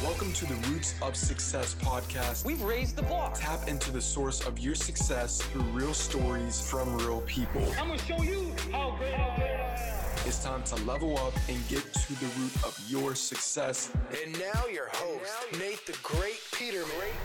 Welcome to the Roots of Success podcast. We've raised the bar. Tap into the source of your success through real stories from real people. I'm going to show you how great I am. It's time to level up and get to the root of your success. And now your host, Nate the Great Peterman.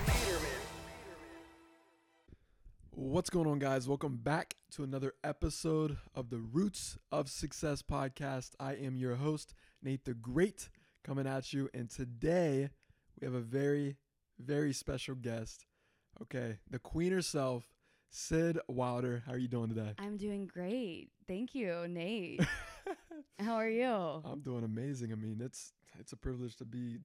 What's going on, guys? Welcome back to another episode of the Roots of Success podcast. I am your host, Nate the Great, coming at you. And today we have a very, very special guest. Okay, the queen herself, Sid Wilder. How are you doing today? I'm doing great. Thank you, Nate. How are you? I'm doing amazing. I mean, it's a privilege to be,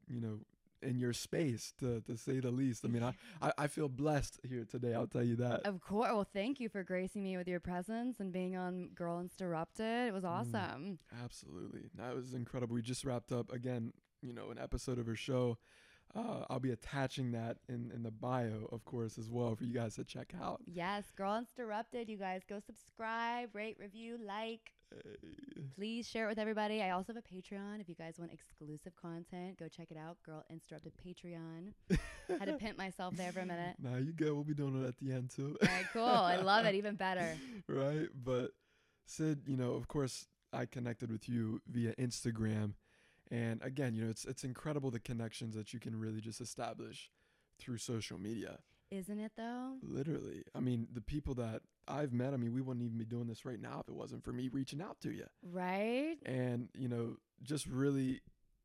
in your space, to say the least. I mean, I feel blessed here today. I'll tell you that. Of course. Well, thank you for gracing me with your presence and being on Girl Interrupted. It was awesome. Absolutely. That was incredible. We just wrapped up, again, an episode of her show. I'll be attaching that in the bio, of course, as well for you guys to check out. Yes, Girl Interrupted. You guys go subscribe, rate, review, like. Please share it with everybody. I also have a Patreon. If you guys want exclusive content, go check it out. Girl Interrupted Patreon. Had to pimp myself there for a minute. Nah, you good. We'll be doing it at the end too. All right, cool. I love it. Even better. Right. But Sid, of course, I connected with you via Instagram. And again, it's incredible the connections that you can really just establish through social media. Isn't it though? Literally. I mean, the people that I've met, we wouldn't even be doing this right now if it wasn't for me reaching out to you. Right. And, just really,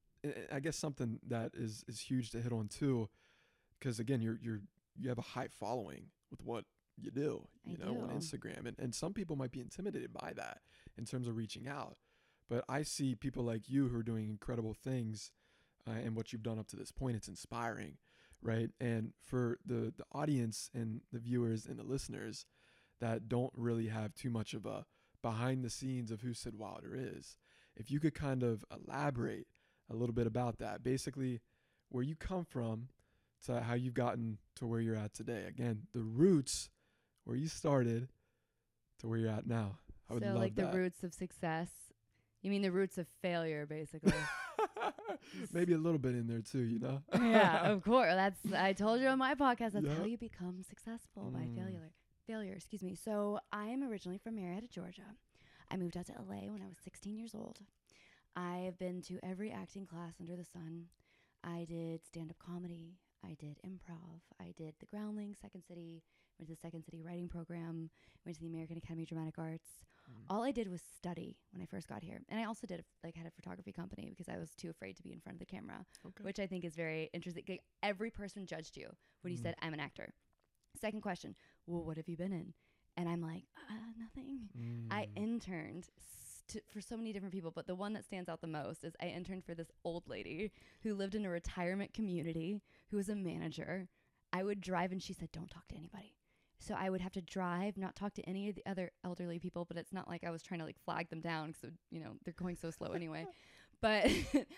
I guess something that is huge to hit on too, because again, you have a high following with what you do, on Instagram. And some people might be intimidated by that in terms of reaching out. But I see people like you who are doing incredible things, and what you've done up to this point, it's inspiring, right? And for the audience and the viewers and the listeners that don't really have too much of a behind the scenes of who Sid Wilder is, if you could kind of elaborate a little bit about that, basically where you come from to how you've gotten to where you're at today. Again, the roots, where you started to where you're at now. I would love that. The roots of success. You mean the roots of failure, basically. Maybe a little bit in there too, Yeah, of course. I told you on my podcast, that's how you become successful, by failure. Excuse me. So I'm originally from Marietta, Georgia. I moved out to LA when I was 16 years old. I've been to every acting class under the sun. I did stand-up comedy. I did improv. I did the Groundlings, Second City. Went to the Second City writing program. Went to the American Academy of Dramatic Arts. All I did was study when I first got here. And I also had a photography company because I was too afraid to be in front of the camera, which I think is very interesting. Like, every person judged you when you said, I'm an actor. Second question, well, what have you been in? And I'm like, nothing. I interned for so many different people, but the one that stands out the most is I interned for this old lady who lived in a retirement community, who was a manager. I would drive and she said, don't talk to anybody. So I would have to drive, not talk to any of the other elderly people, but it's not like I was trying to flag them down because, they're going so slow anyway. But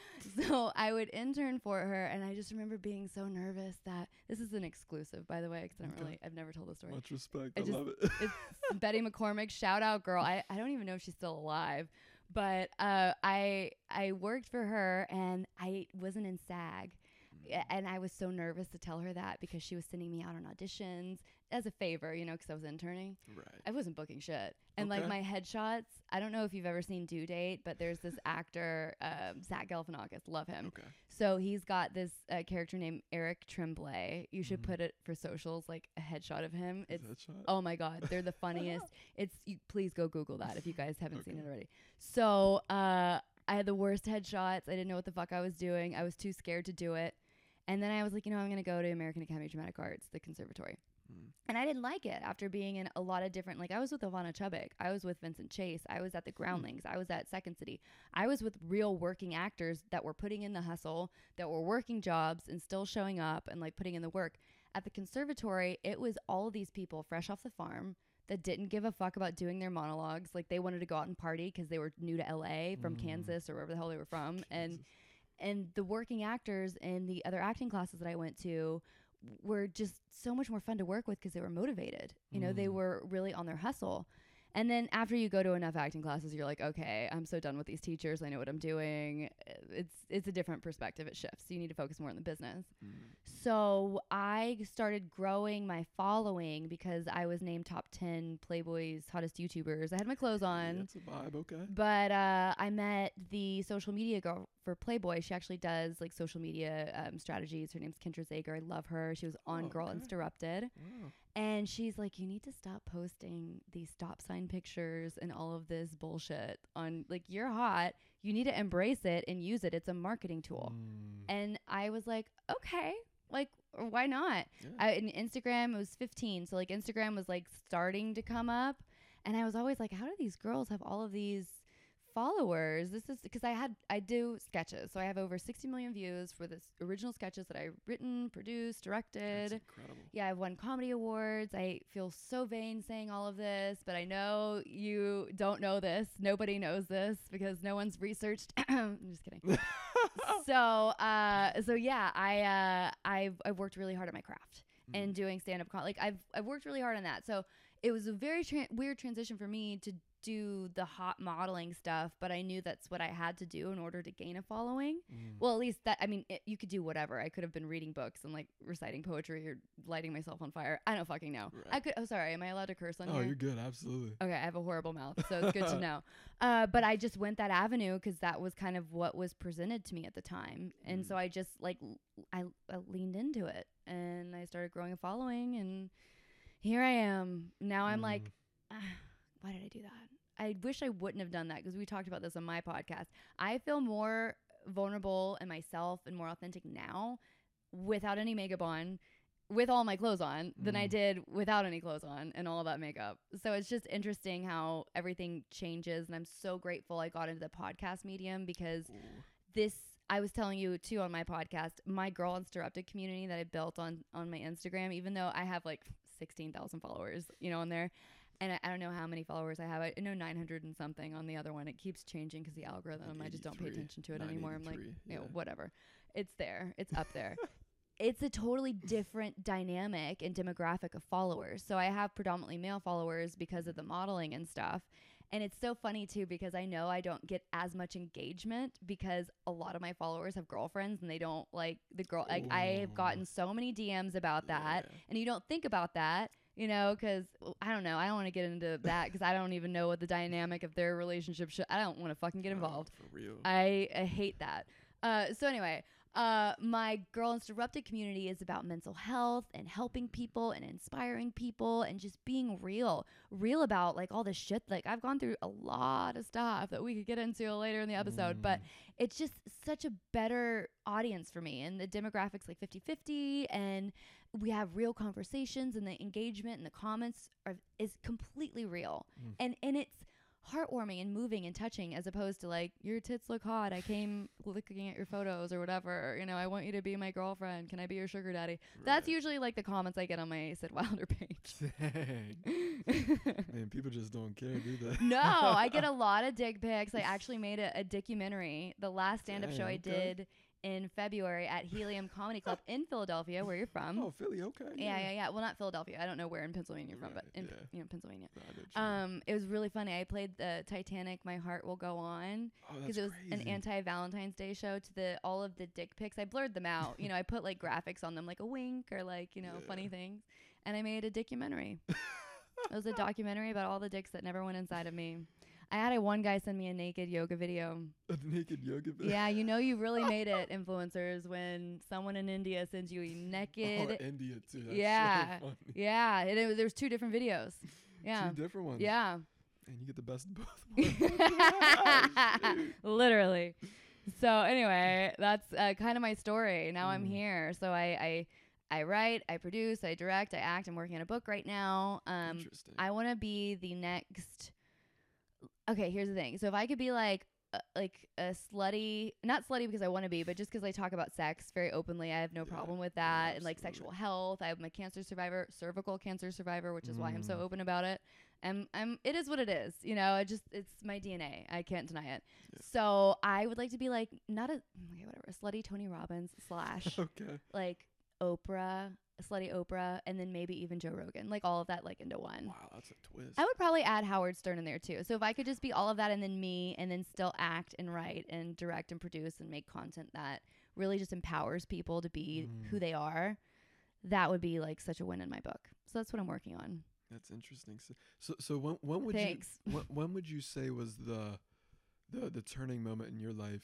so I would intern for her, and I just remember being so nervous that this is an exclusive, by the way, because I've never told the story. Much respect. I love it. It's Betty McCormick. Shout out, girl. I don't even know if she's still alive, but I worked for her, and I wasn't in SAG. And I was so nervous to tell her that because she was sending me out on auditions as a favor, because I was interning. Right. I wasn't booking shit. And my headshots, I don't know if you've ever seen Due Date, but there's this actor, Zach Galifianakis, love him. Okay. So he's got this character named Eric Tremblay. You should put it for socials, a headshot of him. Oh my God, they're the funniest. Please go Google that if you guys haven't seen it already. So I had the worst headshots. I didn't know what the fuck I was doing. I was too scared to do it. And then I was like, I'm going to go to American Academy of Dramatic Arts, the conservatory. And I didn't like it after being in a lot of different, I was with Ivana Chubbuck. I was with Vincent Chase. I was at the Groundlings. I was at Second City. I was with real working actors that were putting in the hustle, that were working jobs and still showing up and putting in the work. At the conservatory, it was all of these people fresh off the farm that didn't give a fuck about doing their monologues. They wanted to go out and party because they were new to LA from Kansas or wherever the hell they were from. And the working actors in the other acting classes that I went to were just so much more fun to work with because they were motivated. They were really on their hustle. And then after you go to enough acting classes, you're like, okay, I'm so done with these teachers. I know what I'm doing. It's a different perspective. It shifts. You need to focus more on the business. So I started growing my following because I was named top 10 Playboy's hottest YouTubers. I had my clothes on. That's a vibe, okay. But I met the social media girl for Playboy. She actually does like social media strategies. Her name's Kendra Zager. I love her. She was on Girl Interrupted. Wow. And she's like, you need to stop posting these stop sign pictures and all of this bullshit on, like, you're hot. You need to embrace it and use it. It's a marketing tool. And I was like, okay, like, why not? Yeah. In Instagram, it was 15. So like Instagram was like starting to come up. And I was always like, how do these girls have all of these followers? This is because I do sketches. So I have over 60 million views for this original sketches that I've written, produced, directed. That's incredible. Yeah, I've won comedy awards. I feel so vain saying all of this, but I know you don't know this. Nobody knows this because no one's researched. I'm just kidding. So yeah, I've worked really hard on my craft and doing stand-up like I've worked really hard on that. So it was a very weird transition for me to do the hot modeling stuff, but I knew that's what I had to do in order to gain a following. Well, at least that, I mean, you could do whatever. I could have been reading books and like reciting poetry or lighting myself on fire. I don't fucking know. Right. I could, oh, sorry. Am I allowed to curse on here? Oh, you're good. Absolutely. Okay. I have a horrible mouth, so it's good to know. But I just went that avenue because that was kind of what was presented to me at the time. And so I just like, I leaned into it and I started growing a following and here I am. Now I'm like, why did I do that? I wish I wouldn't have done that because we talked about this on my podcast. I feel more vulnerable in myself and more authentic now without any makeup on, with all my clothes on, than I did without any clothes on and all of that makeup. So it's just interesting how everything changes. And I'm so grateful I got into the podcast medium because I was telling you too on my podcast, my Girl Interrupted community that I built on my Instagram, even though I have like 16,000 followers, on there. And I don't know how many followers I have. I know 900 and something on the other one. It keeps changing because the algorithm, I just don't pay attention to it anymore. I'm like, whatever. It's there. It's up there. It's a totally different dynamic and demographic of followers. So I have predominantly male followers because of the modeling and stuff. And it's so funny too because I know I don't get as much engagement because a lot of my followers have girlfriends and they don't like the girl. Like I have gotten so many DMs about that, and you don't think about that, because I don't know. I don't want to get into that because I don't even know what the dynamic of their relationship should. I don't want to fucking get involved. For real. I hate that. So anyway. My Girl Interrupted community is about mental health and helping people and inspiring people and just being real about like all this shit. Like I've gone through a lot of stuff that we could get into later in the episode, but it's just such a better audience for me. And the demographics like 50-50 and we have real conversations and the engagement and the comments is completely real. And it's heartwarming and moving and touching as opposed to like your tits look hot, I came looking at your photos or whatever, I want you to be my girlfriend, can I be your sugar daddy? Right. That's usually like the comments I get on my Sid Wilder page. Dang. Man, people just don't care, do they? No, I get a lot of dick pics. I actually made a documentary, the last stand-up show I did in February at Helium Comedy Club in Philadelphia, where you're from. Oh, Philly, okay. Yeah. Well, not Philadelphia. I don't know where in Pennsylvania you're from, but in Pennsylvania. It was really funny. I played the Titanic, My Heart Will Go On, because it was an anti-Valentine's Day show. To all of the dick pics, I blurred them out. I put like graphics on them, like a wink or like funny things, and I made a documentary. It was a documentary about all the dicks that never went inside of me. I had one guy send me a naked yoga video. A naked yoga video? Yeah, you really made it, influencers, when someone in India sends you a naked... Oh, India too. That's so funny. Yeah. There's 2 different videos. Yeah. 2 different ones. Yeah. And you get the best of both worlds. Literally. So anyway, that's kind of my story. Now I'm here. So I write, I produce, I direct, I act. I'm working on a book right now. Interesting. I want to be the next... Okay, here's the thing. So if I could be like a slutty, not slutty because I want to be, but just because I talk about sex very openly, I have no problem with that. And like sexual health, I have my cervical cancer survivor, which is why I'm so open about it. And it is what it is. It's my DNA. I can't deny it. Yeah. So I would like to be like, not a slutty Tony Robbins / okay. like Oprah Slutty Oprah, and then maybe even Joe Rogan, like all of that like into one. Wow, that's a twist. I would probably add Howard Stern in there too. So if I could just be all of that and then me, and then still act and write and direct and produce and make content that really just empowers people to be who they are, that would be like such a win in my book. So that's what I'm working on. That's interesting. So when would Thanks. you when would you say was the turning moment in your life?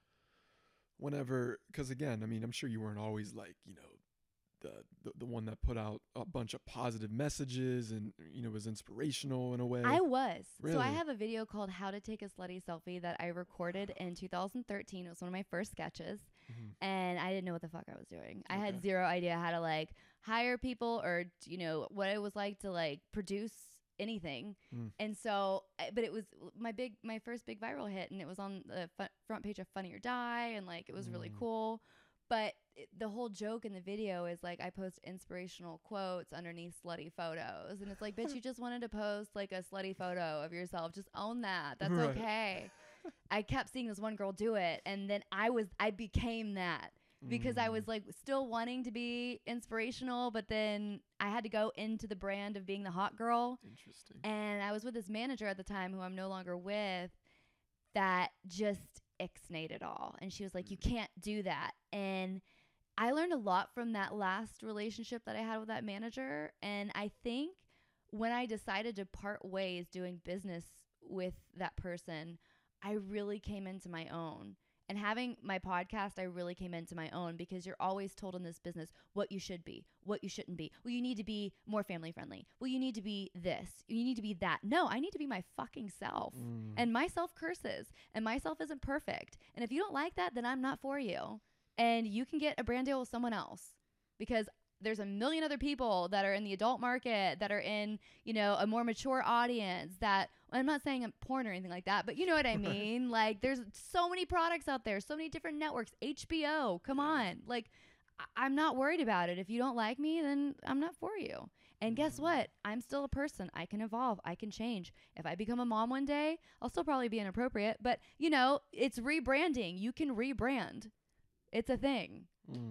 Whenever, because again, I mean, I'm sure you weren't always like, you know, the one that put out a bunch of positive messages and, you know, was inspirational in a way. I was. So I Really? have a video called How to Take a Slutty Selfie that I recorded in 2013. It was one of my first sketches. And I didn't know what the fuck I was doing. I had zero idea how to like hire people or, you know, what it was like to like produce anything. And so, but it was my first big viral hit, and it was on the front page of Funny or Die, and like it was really cool. But the whole joke in the video is like I post inspirational quotes underneath slutty photos, and it's like, bitch, you just wanted to post like a slutty photo of yourself. Just own that. That's Right. okay. I kept seeing this one girl do it, and then I became that. Because I was like still wanting to be inspirational, but then I had to go into the brand of being the hot girl. Interesting. And I was with this manager at the time who I'm no longer with that just ixnayed it all. And she was like, you can't do that. And I learned a lot from that last relationship that I had with that manager. And I think when I decided to part ways doing business with that person, I really came into my own. And having my podcast, I really came into my own, because you're always told in this business what you should be, what you shouldn't be. Well, you need to be more family friendly. Well, you need to be this. You need to be that. No, I need to be my fucking self. And my self curses, and my self isn't perfect. And if you don't like that, then I'm not for you. And you can get a brand deal with someone else, because there's a million other people that are in the adult market, that are in, you know, a more mature audience that, I'm not saying I'm porn or anything like that, but you know what I mean? Like, there's so many products out there, so many different networks, HBO, come on. Like, I'm not worried about it. If you don't like me, then I'm not for you. And guess what? I'm still a person. I can evolve. I can change. If I become a mom one day, I'll still probably be inappropriate, but you know, it's rebranding. You can rebrand. It's a thing.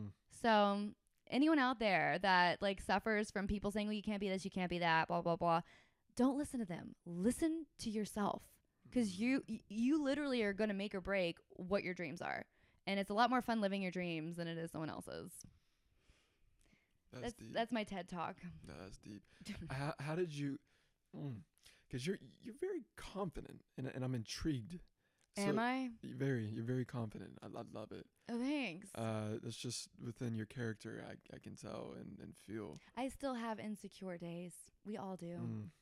So anyone out there that like suffers from people saying, well, you can't be this, you can't be that, blah, blah, blah, don't listen to them. Listen to yourself, because you literally are going to make or break what your dreams are. And it's a lot more fun living your dreams than it is someone else's. That's deep. That's my TED talk. No, that's deep. How did you? Because you're very confident, and I'm intrigued. Am I? You're very confident. I love it. Oh, thanks. That's just within your character. I can tell and feel. I still have insecure days. We all do.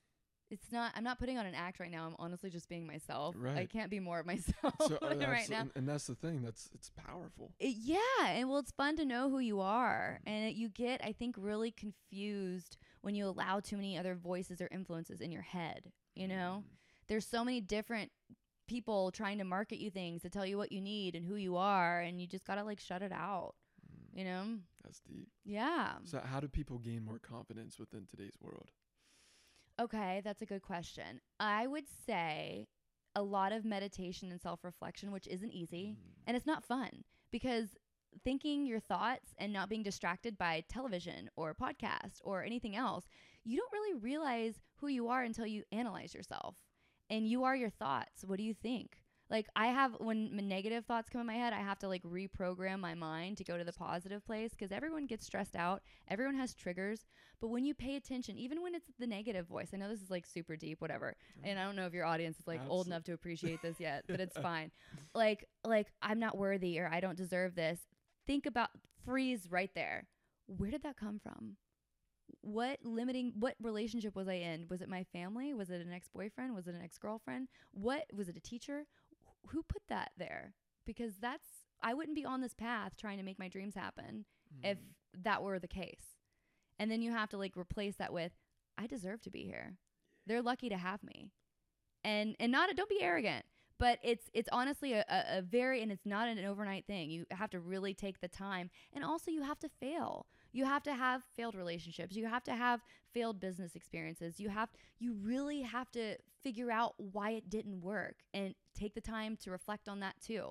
I'm not putting on an act right now. I'm honestly just being myself. Right. I can't be more of myself right now. And that's the thing. It's powerful. Yeah. And well, it's fun to know who you are. And you get, I think, really confused when you allow too many other voices or influences in your head. You know, there's so many different people trying to market you things to tell you what you need and who you are. And you just got to like shut it out, you know? That's deep. Yeah. So how do people gain more confidence within today's world? Okay, that's a good question. I would say a lot of meditation and self-reflection, which isn't easy, and it's not fun, because thinking your thoughts and not being distracted by television or podcast or anything else, you don't really realize who you are until you analyze yourself. And you are your thoughts. What do you think? Like, when negative thoughts come in my head, I have to like reprogram my mind to go to the positive place, because everyone gets stressed out. Everyone has triggers. But when you pay attention, even when it's the negative voice, I know this is like super deep, whatever. And I don't know if your audience is like old enough to appreciate this yet, but it's fine. Like I'm not worthy, or I don't deserve this. Think about, freeze right there. Where did that come from? What relationship was I in? Was it my family? Was it an ex-boyfriend? Was it an ex-girlfriend? Was it a teacher? Who put that there? Because I wouldn't be on this path trying to make my dreams happen if that were the case. And then you have to like replace that with, I deserve to be here. They're lucky to have me. And don't be arrogant, but it's honestly a very, and it's not an overnight thing. You have to really take the time, and also you have to fail. You have to have failed relationships. You have to have failed business experiences. You really have to figure out why it didn't work, and take the time to reflect on that too.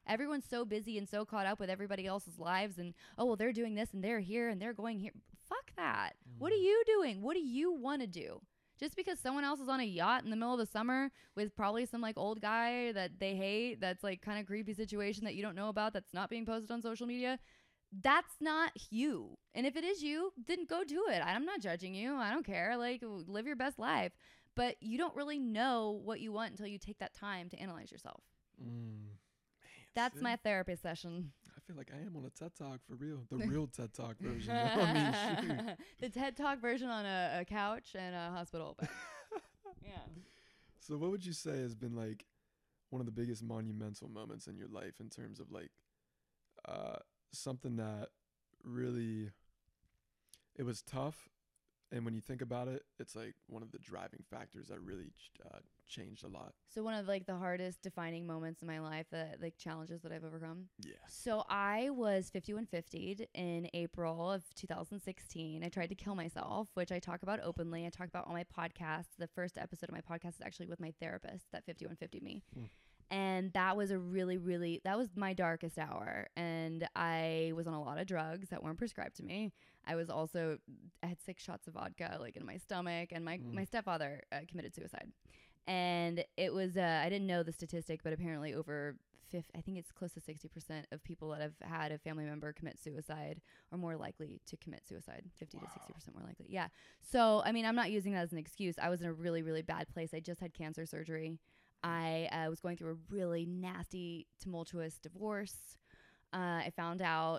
Everyone's so busy and so caught up with everybody else's lives and, oh, well, they're doing this and they're here and they're going here. Fuck that. What are you doing? What do you want to do? Just because someone else is on a yacht in the middle of the summer with probably some like old guy that they hate, that's like kind of creepy situation that you don't know about, that's not being posted on social media, that's not you. And if it is you, then go do it. I'm not judging you. I don't care. Like, live your best life. But you don't really know what you want until you take that time to analyze yourself. Man, That's Sid, my therapy session. I feel like I am on a TED Talk for real. The real TED Talk version. I mean, shoot. The TED Talk version on a couch and a hospital bed. Yeah. So what would you say has been like one of the biggest monumental moments in your life in terms of like something that really, it was tough, and when you think about it, it's like one of the driving factors that really changed a lot. So one of like the hardest defining moments in my life, like challenges that I've overcome. Yeah. So I was 5150'd in April of 2016. I tried to kill myself, which I talk about openly. I talk about on my podcast. The first episode of my podcast is actually with my therapist that 5150'd me. And that was that was my darkest hour. And I was on a lot of drugs that weren't prescribed to me. I had 6 shots of vodka like in my stomach, and my stepfather committed suicide. And it was, I didn't know the statistic, but apparently I think it's close to 60% of people that have had a family member commit suicide are more likely to commit suicide. 50 to 60% more likely. Yeah. So, I mean, I'm not using that as an excuse. I was in a really, really bad place. I just had cancer surgery. I was going through a really nasty, tumultuous divorce. I found out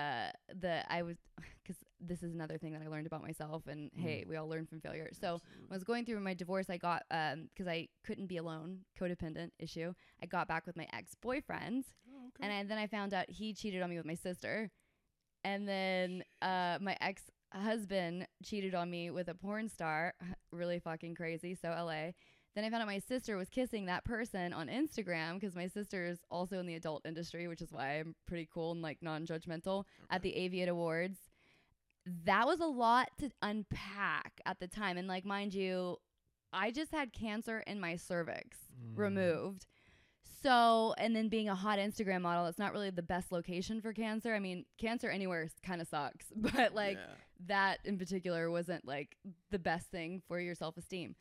because this is another thing that I learned about myself, and hey, we all learn from failure. So when I was going through my divorce, I got, because I couldn't be alone, codependent issue, I got back with my ex-boyfriend, and then I found out he cheated on me with my sister, and then my ex-husband cheated on me with a porn star, really fucking crazy, so LA. Then I found out my sister was kissing that person on Instagram, because my sister is also in the adult industry, which is why I'm pretty cool and like non-judgmental at the Aviate Awards. That was a lot to unpack at the time. And like, mind you, I just had cancer in my cervix removed. So, and then being a hot Instagram model, it's not really the best location for cancer. I mean, cancer anywhere kind of sucks, but like that in particular wasn't like the best thing for your self-esteem.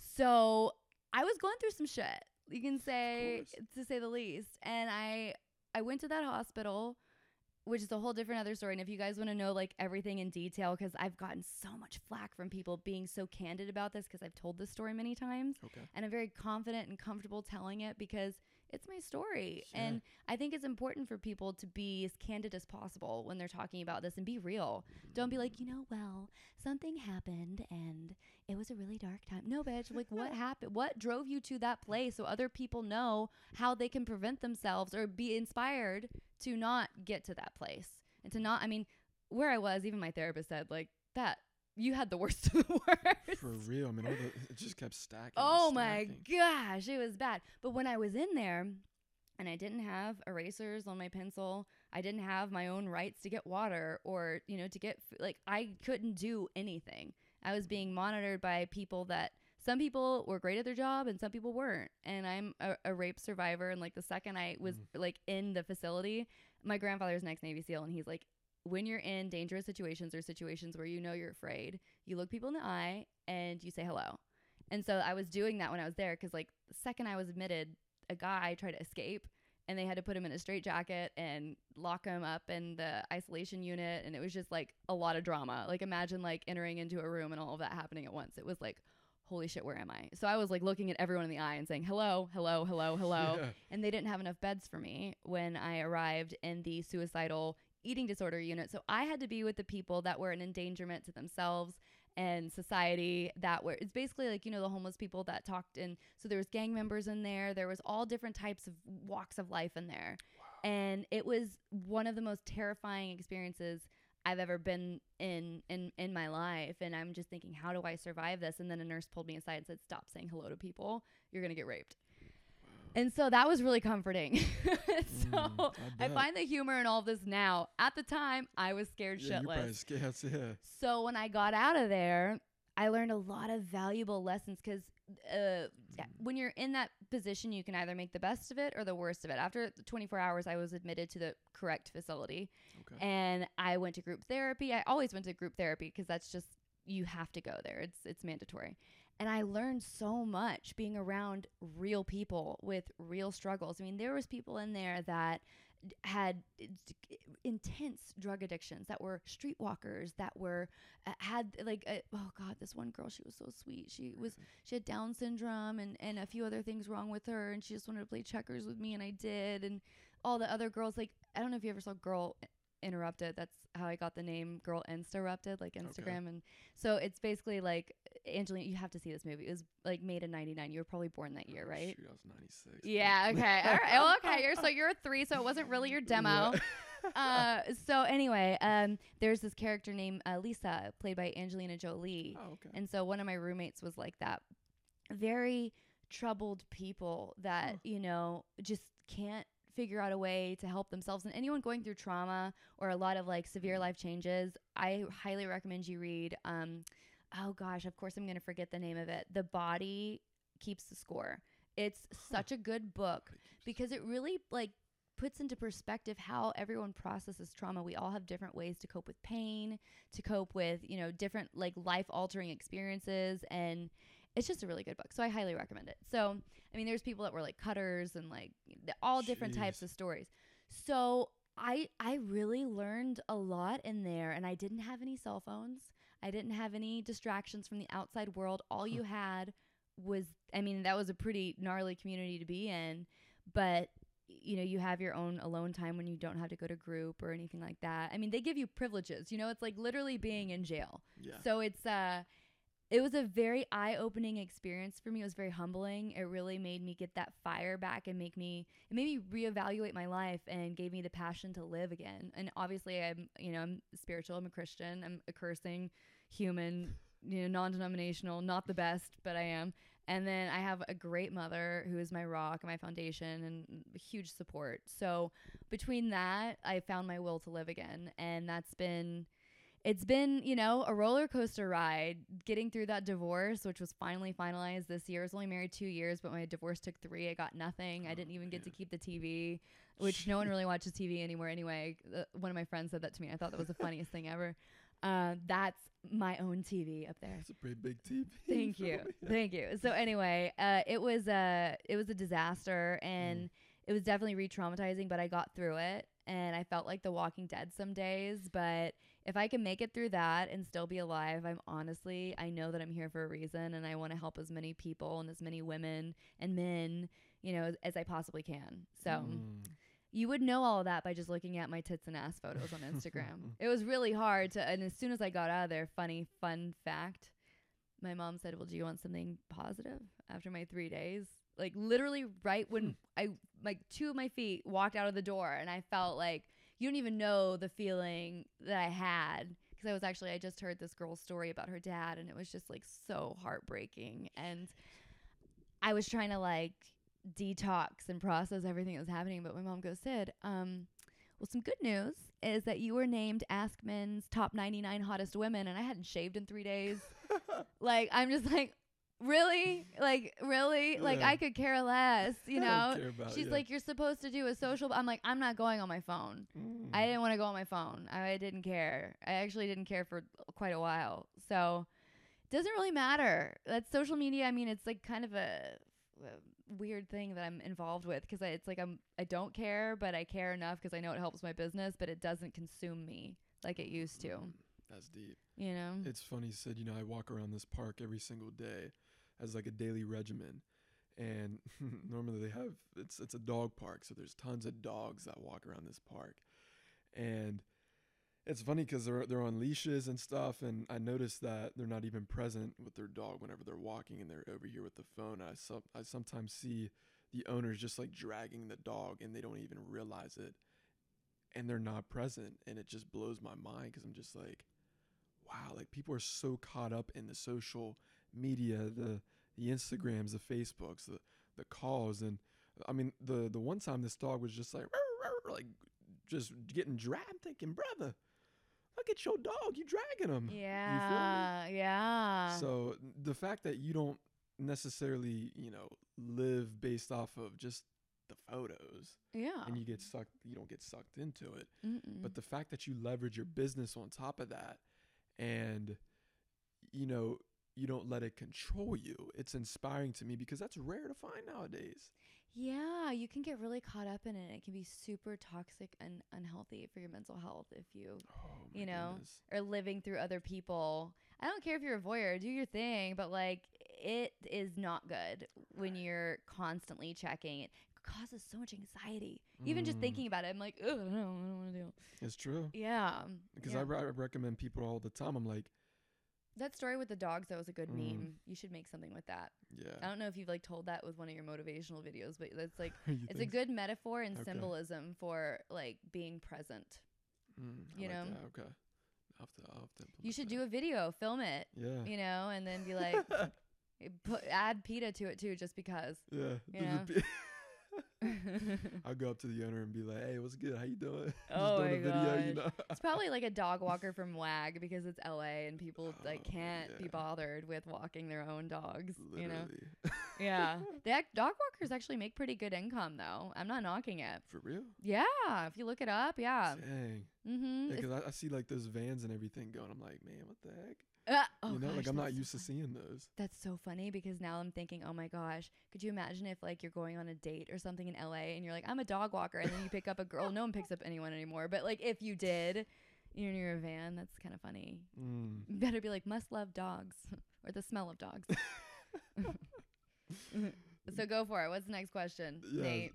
So I was going through some shit, you can say, to say the least. And I went to that hospital, which is a whole different other story. And if you guys want to know like everything in detail, because I've gotten so much flack from people being so candid about this, because I've told this story many times. And I'm very confident and comfortable telling it because it's my story. And I think it's important for people to be as candid as possible when they're talking about this and be real. Don't be like, well, something happened and it was a really dark time. No, bitch. Like, what happened? What drove you to that place so other people know how they can prevent themselves or be inspired to not get to that place and to not, I mean, where I was, even my therapist said like that. You had the worst of the worst. For real. I mean, it just kept stacking. Oh my gosh, it was bad. But when I was in there and I didn't have erasers on my pencil, I didn't have my own rights to get water or, to get, like, I couldn't do anything. I was being monitored by people that, some people were great at their job and some people weren't. And I'm a rape survivor. And like the second I was like in the facility, my grandfather's an ex-Navy SEAL, and he's like, when you're in dangerous situations or situations where you're afraid, you look people in the eye and you say hello. And so I was doing that when I was there, because like the second I was admitted, a guy tried to escape and they had to put him in a straitjacket and lock him up in the isolation unit. And it was just like a lot of drama. Like, imagine like entering into a room and all of that happening at once. It was like, holy shit, where am I? So I was like looking at everyone in the eye and saying, hello, hello, hello, hello. And they didn't have enough beds for me when I arrived in the suicidal eating disorder unit. So I had to be with the people that were an endangerment to themselves and society, that were, it's basically like, the homeless people that talked in. So there was gang members in there. There was all different types of walks of life in there. Wow. And it was one of the most terrifying experiences I've ever been in my life. And I'm just thinking, how do I survive this? And then a nurse pulled me aside and said, stop saying hello to people. You're going to get raped. And so that was really comforting. So I find the humor in all of this now. At the time, I was scared shitless. You're probably scared, So when I got out of there, I learned a lot of valuable lessons, because when you're in that position, you can either make the best of it or the worst of it. After 24 hours, I was admitted to the correct facility, and I went to group therapy. I always went to group therapy because that's just, you have to go there. It's mandatory. And I learned so much being around real people with real struggles. I mean, there was people in there that had intense drug addictions, that were streetwalkers, that were had like oh god, this one girl, she was so sweet. She had Down syndrome and a few other things wrong with her, and she just wanted to play checkers with me, and I did. And all the other girls, like, I don't know if you ever saw Girl Interrupted. That's how I got the name Girl Insta-rupted, like Instagram. And so it's basically like, Angelina, you have to see this movie. It was like made in 99. You were probably born that year, right? Shoot, I was 96. Yeah. Okay. All right. Well, okay. You're a 3, so it wasn't really your demo. So anyway, there's this character named Lisa, played by Angelina Jolie. Oh, okay. And so one of my roommates was like that. Very troubled people that, just can't figure out a way to help themselves. And anyone going through trauma or a lot of like severe life changes, I highly recommend you read, oh gosh, of course I'm going to forget the name of it. The Body Keeps the Score. It's such a good book because it really like puts into perspective how everyone processes trauma. We all have different ways to cope with pain, to cope with, different like life altering experiences. And it's just a really good book. So I highly recommend it. So, I mean, there's people that were like cutters and like all different types of stories. So I really learned a lot in there, and I didn't have any cell phones. I didn't have any distractions from the outside world. All you had was, I mean, that was a pretty gnarly community to be in, but you have your own alone time when you don't have to go to group or anything like that. I mean, they give you privileges, it's like literally being in jail. Yeah. So it was a very eye-opening experience for me. It was very humbling. It really made me get that fire back and it made me reevaluate my life and gave me the passion to live again. And obviously I'm spiritual. I'm a Christian. I'm a cursing human, non-denominational, not the best, but I am. And then I have a great mother who is my rock, my foundation, and huge support. So between that, I found my will to live again. And it's been, a roller coaster ride getting through that divorce, which was finally finalized this year. I was only married 2 years, but my divorce took 3. I got nothing. I didn't even get to keep the TV, which no one really watches TV anymore anyway. One of my friends said that to me. I thought that was the funniest thing ever. That's my own TV up there. It's a pretty big TV. Thank you. Yeah. Thank you. So anyway, it was a disaster, and it was definitely re-traumatizing, but I got through it. And I felt like The Walking Dead some days, but if I can make it through that and still be alive, I know that I'm here for a reason, and I want to help as many people and as many women and men, as I possibly can. So you would know all of that by just looking at my tits and ass photos on Instagram. It was really hard and as soon as I got out of there, fun fact, my mom said, well, do you want something positive after my 3 days? Like literally right when I, like 2 of my feet walked out of the door, and I felt like, you don't even know the feeling that I had, because I just heard this girl's story about her dad, and it was just like so heartbreaking. And I was trying to like detox and process everything that was happening. But my mom goes, Sid, well, some good news is that you were named Ask Men's top 99 hottest women, and I hadn't shaved in 3 days. Like, I'm just like, really? Like, really? Yeah. Like, I could care less, She's like, you're supposed to do a social. I'm like, I'm not going on my phone. I didn't want to go on my phone. I didn't care. I actually didn't care for quite a while. So it doesn't really matter. That's social media. I mean, it's like kind of a weird thing that I'm involved with, because it's like I don't care, but I care enough because I know it helps my business, but it doesn't consume me like it used to. That's deep. It's funny, Sid, I walk around this park every single day as like a daily regimen, and normally they have it's a dog park, so there's tons of dogs that walk around this park, and it's funny because they're on leashes and stuff, and I noticed that they're not even present with their dog whenever they're walking, and they're over here with the phone. I sometimes see the owners just like dragging the dog, and they don't even realize it, and they're not present, and it just blows my mind, because I'm just like, wow, like people are so caught up in the social media, the Instagrams, the Facebooks, the calls. And I mean, the one time this dog was just like just getting dragged. I'm thinking, brother, look at your dog, you dragging him. Yeah. So the fact that you don't necessarily, live based off of just the photos, Yeah. and you don't get sucked into it. Mm-mm. But the fact that you leverage your business on top of that, and you don't let it control you, it's inspiring to me, because that's rare to find nowadays. Yeah, you can get really caught up in it. It can be super toxic and unhealthy for your mental health if you, Oh my goodness. are living through other people. I don't care if you're a voyeur, do your thing, but like it is not good when you're constantly checking. It causes so much anxiety. Even just thinking about it, I'm like, ugh, I don't want to do. It's true. Yeah. Because yeah. I recommend people all the time. I'm like, That story with the dogs, that was a good meme. You should make something with that. yeah. I don't know if you've like told that with one of your motivational videos, but that's like You it's a think good metaphor and Okay. symbolism for like being present. I you like know? that. Okay. I'll have to implement You should that. do a video, film it, Yeah. and then be like, add PETA to it too, just because. Yeah. You know? I'll go up to the owner and be like, "Hey, what's good? How you doing?" Oh Just doing my a video, gosh. It's probably like a dog walker from WAG because it's LA and people like Oh, can't be yeah. bothered with walking their own dogs. You know? Literally. Yeah. Dog walkers actually make pretty good income though. I'm not knocking it. For real? Yeah. If you look it up, yeah. Dang. Mm-hmm. Yeah, because I see like those vans and everything going. I'm like, man, what the heck? Oh Like gosh, I'm not that's so used to funny. seeing those. That's so funny because now I'm thinking, oh my gosh, could you imagine if like you're going on a date or something in LA and you're like, I'm a dog walker, and then you pick up a girl. No one picks up anyone anymore, but like if you did, you're in your van. That's kind of funny. You better be like, must love dogs or the smell of dogs. So go for it. What's the next question, Nate?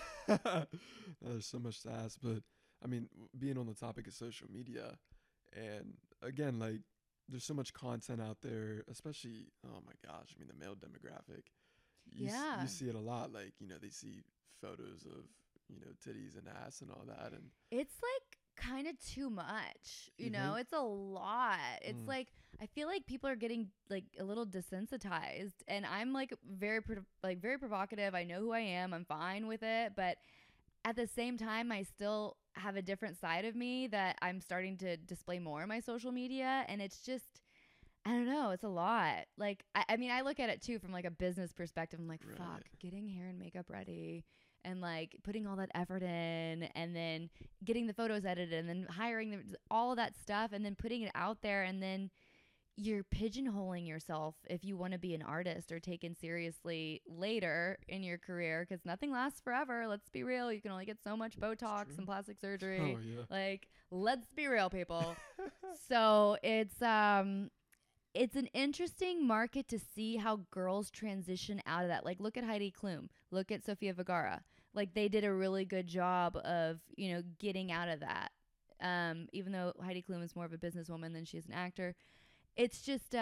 There's so much to ask, but I mean, being on the topic of social media, and again, like, there's so much content out there, especially, oh my gosh, I mean, the male demographic. Yeah. You see it a lot. Like, they see photos of, titties and ass and all that. And It's like kind of too much, You think? it's a lot. It's Mm. like I feel like people are getting like a little desensitized, and I'm like very provocative. I know who I am. I'm fine with it, but at the same time, I still have a different side of me that I'm starting to display more on my social media, and it's just, I don't know, it's a lot. Like, I mean, I look at it too from like a business perspective. I'm like, Right. fuck, getting hair and makeup ready and like putting all that effort in, and then getting the photos edited, and then hiring all of that stuff, and then putting it out there, and then you're pigeonholing yourself if you want to be an artist or taken seriously later in your career, because nothing lasts forever. Let's be real. You can only get so much Botox true. and plastic surgery. oh yeah, Like, let's be real, people. So it's an interesting market to see how girls transition out of that. Like, look at Heidi Klum. Look at Sofia Vergara. Like, they did a really good job of, getting out of that. Even though Heidi Klum is more of a businesswoman than she is an actor. It's just,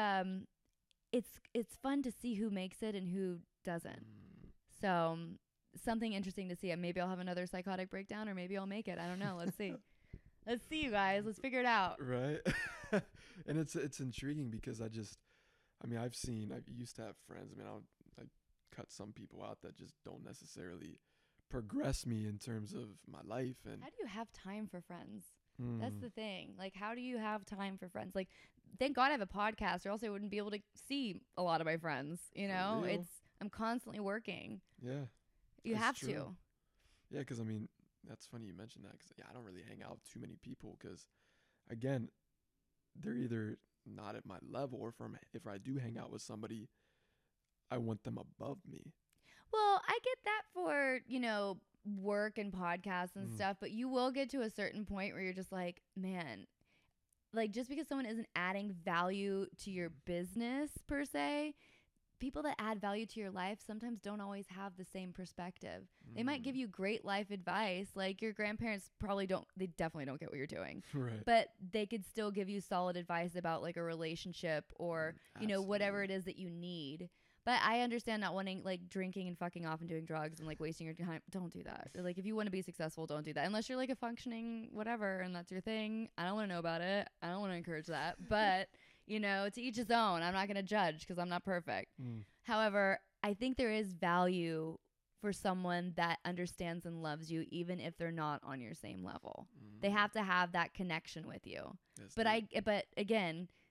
it's fun to see who makes it and who doesn't. So something interesting to see. Maybe I'll have another psychotic breakdown, or maybe I'll make it. I don't know. Let's see. Let's see, you guys. Let's figure it out. right. And it's intriguing because I used to have friends. I mean, I cut some people out that just don't necessarily progress me in terms of my life. And How do you have time for friends? Mm. That's the thing. Like, how do you have time for friends? Like, thank God I have a podcast, or else I wouldn't be able to see a lot of my friends. real. I'm constantly working. yeah. You That's have true. to. Yeah, because I mean, that's funny you mentioned that, because I don't really hang out with too many people, because again, they're either not at my level, or if I do hang out with somebody, I want them above me. Well, I get that for, work and podcasts and Mm. stuff, but you will get to a certain point where you're just like, man, like, just because someone isn't adding value to your business per se, people that add value to your life sometimes don't always have the same perspective. They might give you great life advice. Like, your grandparents they definitely don't get what you're doing. Right. But they could still give you solid advice about like a relationship or, whatever it is that you need. But I understand not wanting, like, drinking and fucking off and doing drugs and like wasting your time. Don't do that. Or, like, if you want to be successful, don't do that. Unless you're like a functioning whatever and that's your thing. I don't want to know about it. I don't want to encourage that. But, to each his own. I'm not going to judge because I'm not perfect. Mm. However, I think there is value for someone that understands and loves you, even if they're not on your same level. They have to have that connection with you. That's But deep. but again,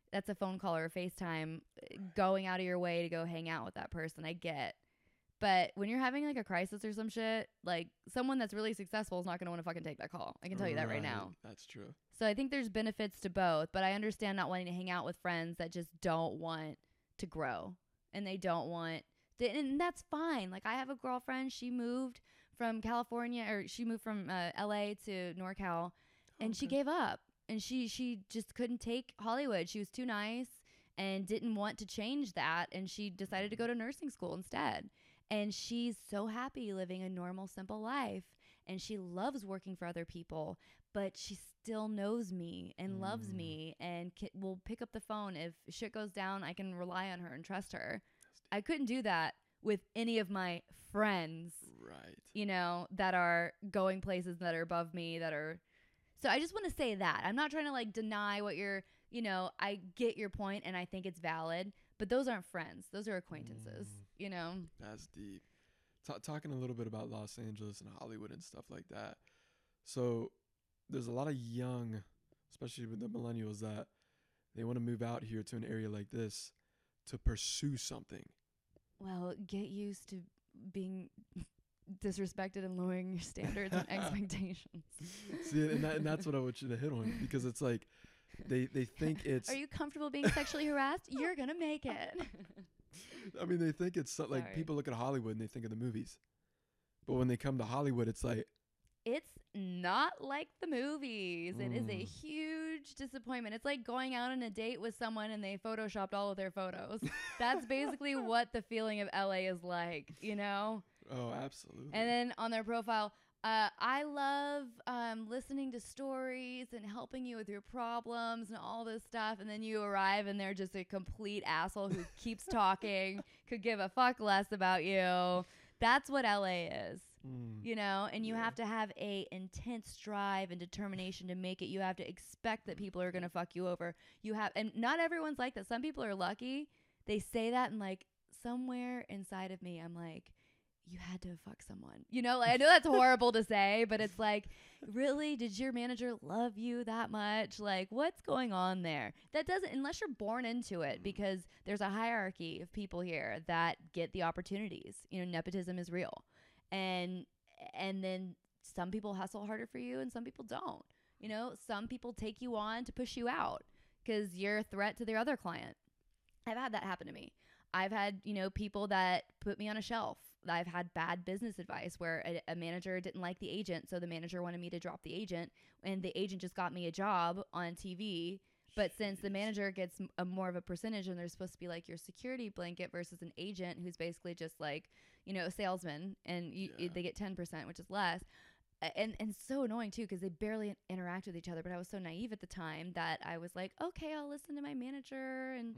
that's a phone call or a FaceTime, going out of your way to go hang out with that person. I get. But when you're having like a crisis or some shit, like someone that's really successful is not going to want to fucking take that call. I can tell you that right now. That's true. So I think there's benefits to both, but I understand not wanting to hang out with friends that just don't want to grow and they don't want and that's fine. Like I have a girlfriend, she moved from California or she moved from LA to NorCal and she gave up and she just couldn't take Hollywood. She was too nice and didn't want to change that. And she decided to go to nursing school instead. And she's so happy living a normal, simple life. And she loves working for other people, but she still knows me and loves me and will pick up the phone. If shit goes down, I can rely on her and trust her. I couldn't do that with any of my friends, right? You know, that are going places that are above me, that are. So I just want to say that. I'm not trying to like deny what you're, you know, I get your point and I think it's valid, but those aren't friends. Those are acquaintances, you know? That's deep. Talking a little bit about Los Angeles and Hollywood and stuff like that. So there's a lot of young, especially with the millennials, that they want to move out here to an area like this to pursue something. Well, get used to being disrespected and lowering your standards and expectations. See, and that's what I want you to hit on, because it's like they think it's... Are you comfortable being sexually harassed? You're going to make it. I mean, they think it's like people look at Hollywood and they think of the movies. But when they come to Hollywood, it's like... It's not like the movies. It is a huge disappointment. It's like going out on a date with someone and they photoshopped all of their photos. That's basically what the feeling of LA is like, you know? Oh, absolutely. And then on their profile, I love listening to stories and helping you with your problems and all this stuff. And then you arrive and they're just a complete asshole who keeps talking, could give a fuck less about you. That's what LA is, you know, and you have to have a intense drive and determination to make it. You have to expect that people are going to fuck you over. And not everyone's like that. Some people are lucky. They say that and like somewhere inside of me, I'm like, you had to fuck someone, you know, like, I know that's horrible to say, but it's like, really, did your manager love you that much? Like, what's going on there? That doesn't, unless you're born into it, because there's a hierarchy of people here that get the opportunities. You know, nepotism is real. And then some people hustle harder for you and some people don't. You know, some people take you on to push you out because you're a threat to their other client. I've had that happen to me. I've had, you know, people that put me on a shelf. I've had bad business advice where a manager didn't like the agent, so the manager wanted me to drop the agent, and the agent just got me a job on TV. But since the manager gets more of a percentage and they're supposed to be like your security blanket versus an agent who's basically just like, you know, a salesman, and they get 10%, which is less. And so annoying too, because they barely interact with each other. But I was so naive at the time that I was like, okay, I'll listen to my manager, and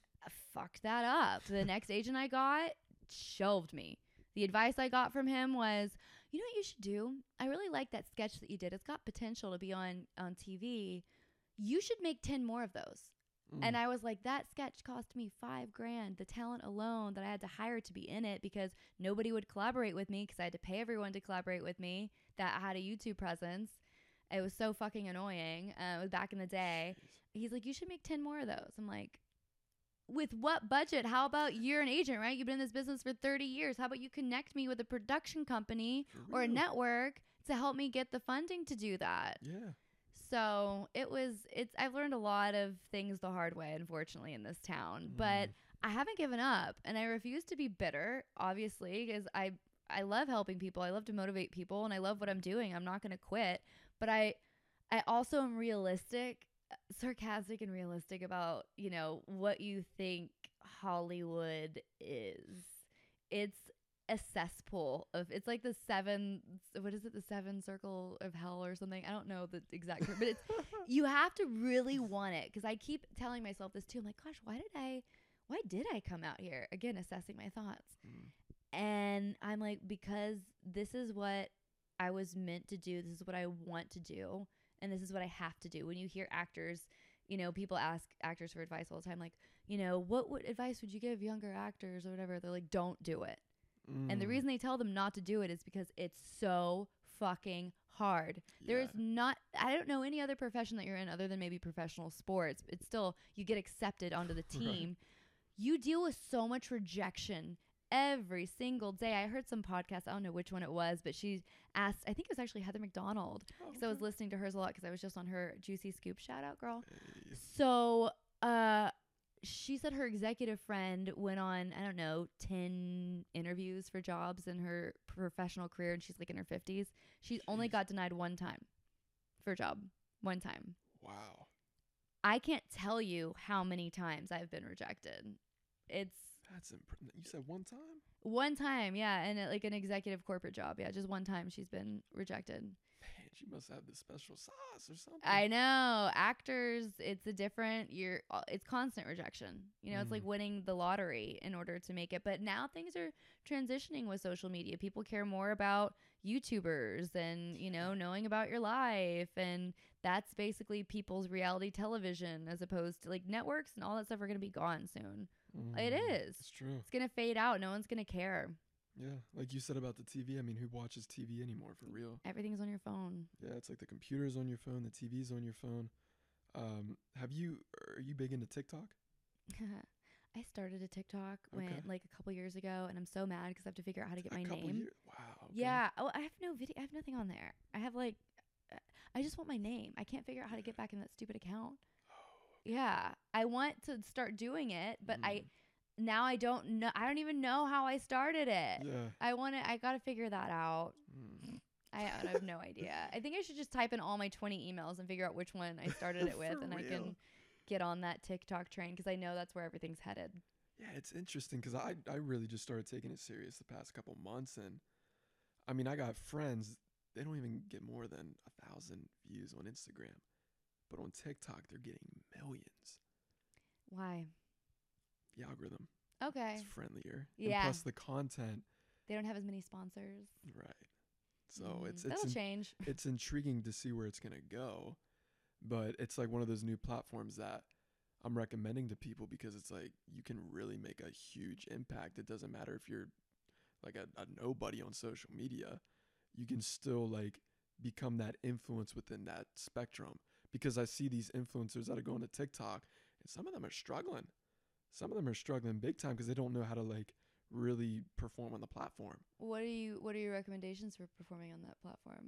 fuck that up. The next agent I got shelved me. The advice I got from him was, you know what you should do? I really like that sketch that you did. It's got potential to be on TV. You should make 10 more of those. And I was like, that sketch cost me $5,000. The talent alone that I had to hire to be in it, because nobody would collaborate with me because I had to pay everyone to collaborate with me that had a YouTube presence. It was so fucking annoying. It was back in the day. He's like, you should make 10 more of those. I'm like, with what budget? How about you're an agent, right? You've been in this business for 30 years. How about you connect me with a production company or a network to help me get the funding to do that? Yeah. So I've learned a lot of things the hard way, unfortunately, in this town, but I haven't given up, and I refuse to be bitter, obviously, because I love helping people. I love to motivate people, and I love what I'm doing. I'm not going to quit, but I also am sarcastic and realistic about, you know, what you think Hollywood is. It's a cesspool of, it's like the seven circle of hell or something. I don't know the exact term, but it's, you have to really want it. Cause I keep telling myself this too. I'm like, gosh, why did I come out here? Again, assessing my thoughts. And I'm like, because this is what I was meant to do. This is what I want to do. And this is what I have to do. When you hear actors, you know, people ask actors for advice all the time. Like, you know, what advice would you give younger actors or whatever? They're like, don't do it. And the reason they tell them not to do it is because it's so fucking hard. There is Yeah. not, I don't know any other profession that you're in other than maybe professional sports. It's still, you get accepted onto the team. You deal with so much rejection every single day. I heard some podcast, I don't know which one it was, but she asked, I think it was actually Heather McDonald, because I was listening to hers a lot because I was just on her Juicy Scoop shout out, girl. Hey. So she said her executive friend went on, I don't know, 10 interviews for jobs in her professional career, and she's like in her 50s. She only Jeez. got denied one time for a job. One time. Wow. I can't tell you how many times I've been rejected. It's That's impressive. You said one time? one time, yeah, and like an executive corporate job. Yeah, just one time she's been rejected. Man, she must have this special sauce or something. I know. Actors, it's it's constant rejection. You know, it's like winning the lottery in order to make it. But now things are transitioning with social media. People care more about YouTubers and, you know, knowing about your life. And that's basically people's reality television, as opposed to like networks and all that stuff are going to be gone soon. It is. It's true. It's going to fade out. No one's going to care. Yeah, like you said about the TV. I mean, who watches TV anymore for real? Everything's on your phone. Yeah, it's like the computer's on your phone, the TV's on your phone. Are you big into TikTok? I started a TikTok Okay. when like a couple years ago, and I'm so mad because I have to figure out how to get my couple name. years? Wow. Okay. Yeah. Oh, I have no video. I have nothing on there. I have like, I just want my name. I can't figure out how to get back in that stupid account. Yeah. I want to start doing it, but now I don't know. I don't even know how I started it. Yeah. I got to figure that out. I have no idea. I think I should just type in all my 20 emails and figure out which one I started it with, For and I real. can get on that TikTok train because I know that's where everything's headed. Yeah, it's interesting because I really just started taking it serious the past couple months, and I mean I got friends, they don't even get more than 1,000 views on Instagram, but on TikTok they're getting millions. Why? The algorithm, Okay. it's friendlier. Yeah. And plus the content, They don't have as many sponsors. right? So it's that'll change. it's intriguing to see where it's gonna go, but it's like one of those new platforms that I'm recommending to people because it's like you can really make a huge impact. It doesn't matter if you're like a nobody on social media, you can still like become that influence within that spectrum. Because I see these influencers that are going to TikTok, and some of them are struggling. Some of them are struggling big time because they don't know how to like really perform on the platform. What are your recommendations for performing on that platform?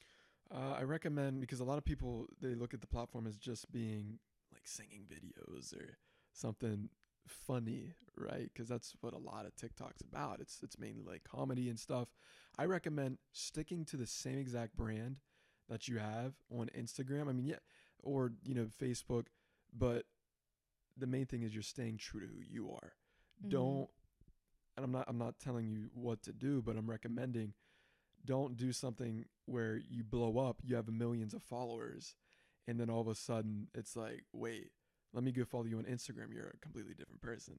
I recommend, because a lot of people, they look at the platform as just being like singing videos or something funny, right? Because that's what a lot of TikTok's about. It's mainly like comedy and stuff. I recommend sticking to the same exact brand that you have on Instagram. I mean, yeah, or Facebook, but the main thing is you're staying true to who you are. Don't, and I'm not telling you what to do, but I'm recommending, don't do something where you blow up, you have millions of followers, and then all of a sudden it's like, wait, let me go follow you on Instagram. You're a completely different person.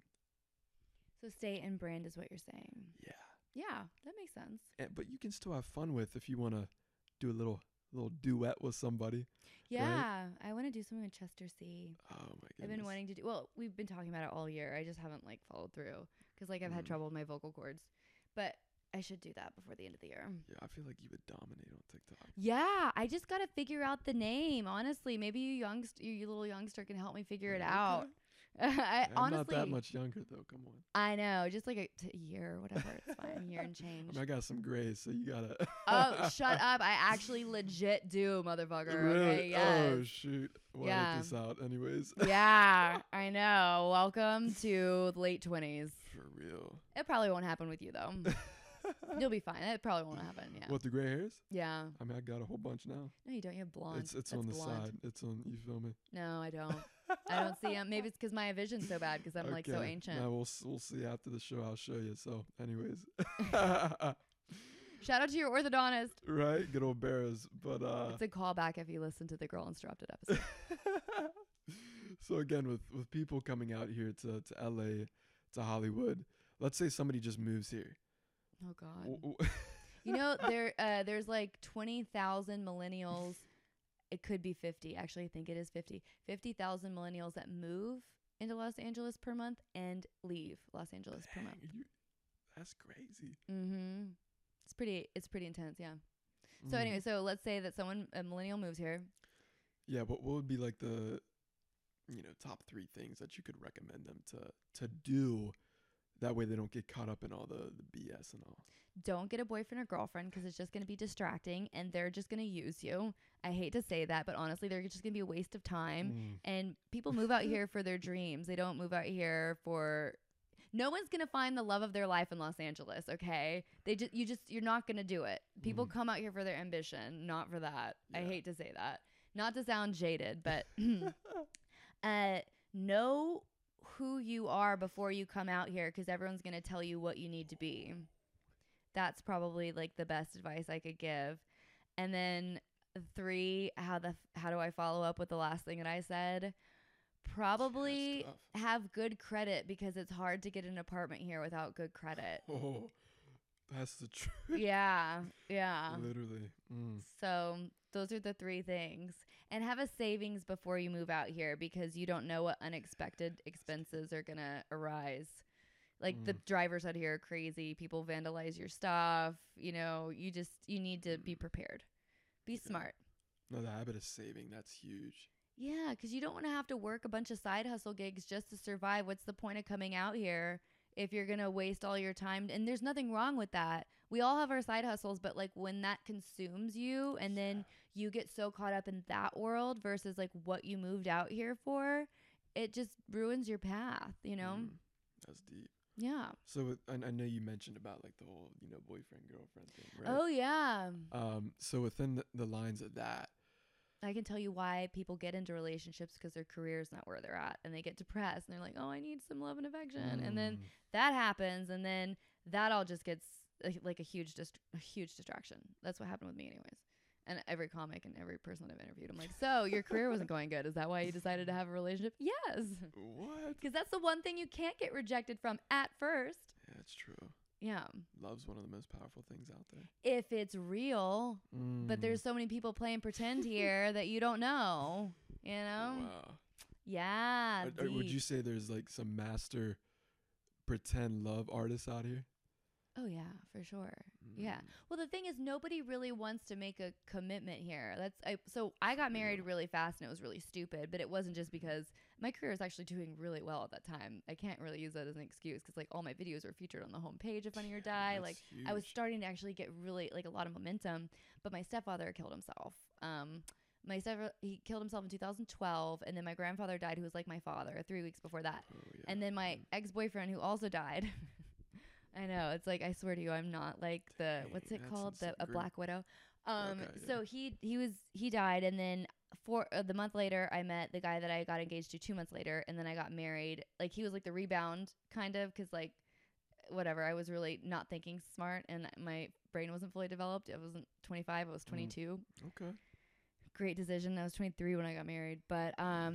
So stay in brand is what you're saying. Yeah. Yeah, that makes sense. But you can still have fun with, if you want to do a little duet with somebody. Yeah, I want to do something with Chester C. Oh my goodness. I've been wanting to do. Well, we've been talking about it all year. I just haven't like followed through because like I've had trouble with my vocal cords. But I should do that before the end of the year. Yeah, I feel like you would dominate on TikTok. Yeah, I just gotta figure out the name. Honestly, maybe you little youngster can help me figure it out. I'm Honestly, not that much younger though. Come on. I know, just like a year, whatever. It's fine, a year and change. I mean, I got some grays, so you gotta. Oh, shut up! I actually legit do, motherfucker. Really? Okay, yes. Oh shoot. We'll Yeah. edit this out, anyways. Yeah, I know. Welcome to the late 20s. For real. It probably won't happen with you though. You'll be fine. It probably won't happen. Yeah. What, the gray hairs? Yeah. I mean, I got a whole bunch now. No, you don't. You have blonde. It's That's on the blonde. side. It's on. You feel me? No, I don't. I don't see them. Maybe it's because my vision's so bad because I'm like so Okay. ancient. Nah, we'll see after the show. I'll show you. So, anyways. Shout out to your orthodontist. Right, good old Barras. But It's a callback if you listen to the Girl Interrupted episode. so again, with people coming out here to LA, to Hollywood, let's say somebody just moves here. Oh God. You know, there's like 20,000 millennials. It could be 50. Actually, I think it is 50. 50,000 millennials that move into Los Angeles per month and leave Los Angeles per month. That's crazy. It's pretty intense, yeah. So anyway, so let's say that a millennial moves here. Yeah, but what would be like the, top 3 things that you could recommend them to do? That way they don't get caught up in all the BS and all. Don't get a boyfriend or girlfriend because it's just going to be distracting and they're just going to use you. I hate to say that, but honestly, they're just going to be a waste of time. And people move out here for their dreams. They don't move out here for... No one's going to find the love of their life in Los Angeles, okay? You're not going to do it. People come out here for their ambition, not for that. Yeah. I hate to say that. Not to sound jaded, but know who you are before you come out here because everyone's going to tell you what you need to be. That's probably like the best advice I could give. And then 3, how do I follow up with the last thing that I said? Probably have good credit because it's hard to get an apartment here without good credit. Oh, that's the truth. Yeah. Literally. So those are the 3 things. And have a savings before you move out here because you don't know what unexpected expenses are going to arise. Like the drivers out here are crazy. People vandalize your stuff. You need to be prepared. Be smart. No, the habit of saving, that's huge. Yeah, because you don't want to have to work a bunch of side hustle gigs just to survive. What's the point of coming out here if you're going to waste all your time? And there's nothing wrong with that. We all have our side hustles, but like when that consumes you and then you get so caught up in that world versus like what you moved out here for, it just ruins your path, That's deep. Yeah. So I know you mentioned about like the whole, boyfriend, girlfriend thing, right? Oh, yeah. So within the lines of that, I can tell you why people get into relationships because their career is not where they're at and they get depressed and they're like, oh, I need some love and affection. And then that happens and then that all just gets like a huge distraction. That's what happened with me anyways. And every comic and every person I've interviewed, I'm like, so your career wasn't going good. Is that why you decided to have a relationship? Yes. What? Because that's the one thing you can't get rejected from at first. Yeah, it's true. Yeah. Love's one of the most powerful things out there. If it's real. But there's so many people playing pretend here that you don't know, Wow. Yeah. Or would you say there's like some master pretend love artists out here? Oh, yeah, for sure. Yeah. Well, the thing is, nobody really wants to make a commitment here. So I got married really fast and it was really stupid, but it wasn't just because my career was actually doing really well at that time. I can't really use that as an excuse because like all my videos were featured on the homepage of Funny or Die. Like huge. I was starting to actually get really like a lot of momentum, but my stepfather killed himself. He killed himself in 2012, and then my grandfather died, who was like my father, 3 weeks before that. Oh, yeah. And then my ex-boyfriend, who also died. I know, it's like, I swear to you, I'm not like what's it called? A Black Widow. So he died, and then the month later, I met the guy that I got engaged to 2 months later, and then I got married. Like, he was like the rebound, kind of, because like, whatever, I was really not thinking smart, and my brain wasn't fully developed. I wasn't 25, I was 22. Okay. Great decision. I was 23 when I got married, but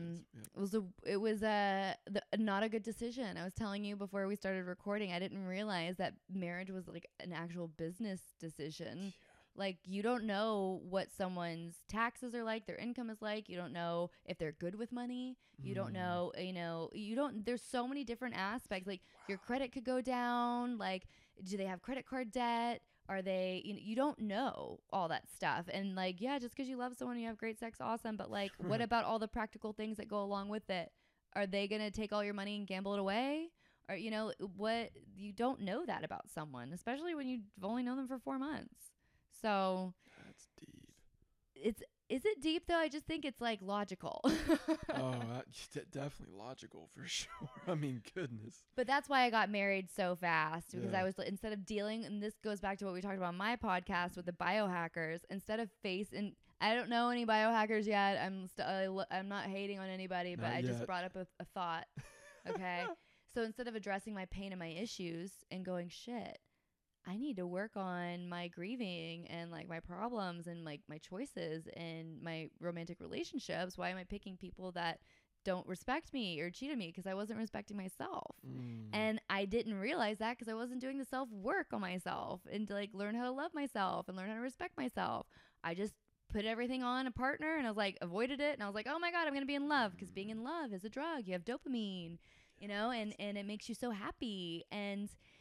it was not a good decision. I was telling you before we started recording, I didn't realize that marriage was like an actual business decision. Yeah. Like, you don't know what someone's taxes are like, their income is like. You don't know if they're good with money. You don't know, there's so many different aspects. Like, your credit could go down. Like, do they have credit card debt? Are they, you don't know all that stuff. And like, yeah, just because you love someone, you have great sex, awesome. But like, what about all the practical things that go along with it? Are they going to take all your money and gamble it away? Or, what, you don't know that about someone, especially when you've only known them for 4 months. So that's deep. Is it deep though? I just think it's like logical. Definitely logical for sure. I mean, goodness. But that's why I got married so fast, because I was, instead of dealing, and this goes back to what we talked about on my podcast with the biohackers, instead of I don't know any biohackers yet. I'm not hating on anybody, but I just brought up a thought. Okay. So instead of addressing my pain and my issues and going, shit, I need to work on my grieving and like my problems and like my choices and my romantic relationships. Why am I picking people that don't respect me or cheated me? Because I wasn't respecting myself. And I didn't realize that because I wasn't doing the self-work on myself and to like learn how to love myself and learn how to respect myself. I just put everything on a partner and I was like, avoided it. And I was like, oh my God, I'm going to be in love, because being in love is a drug. You have dopamine, and it makes you so happy. And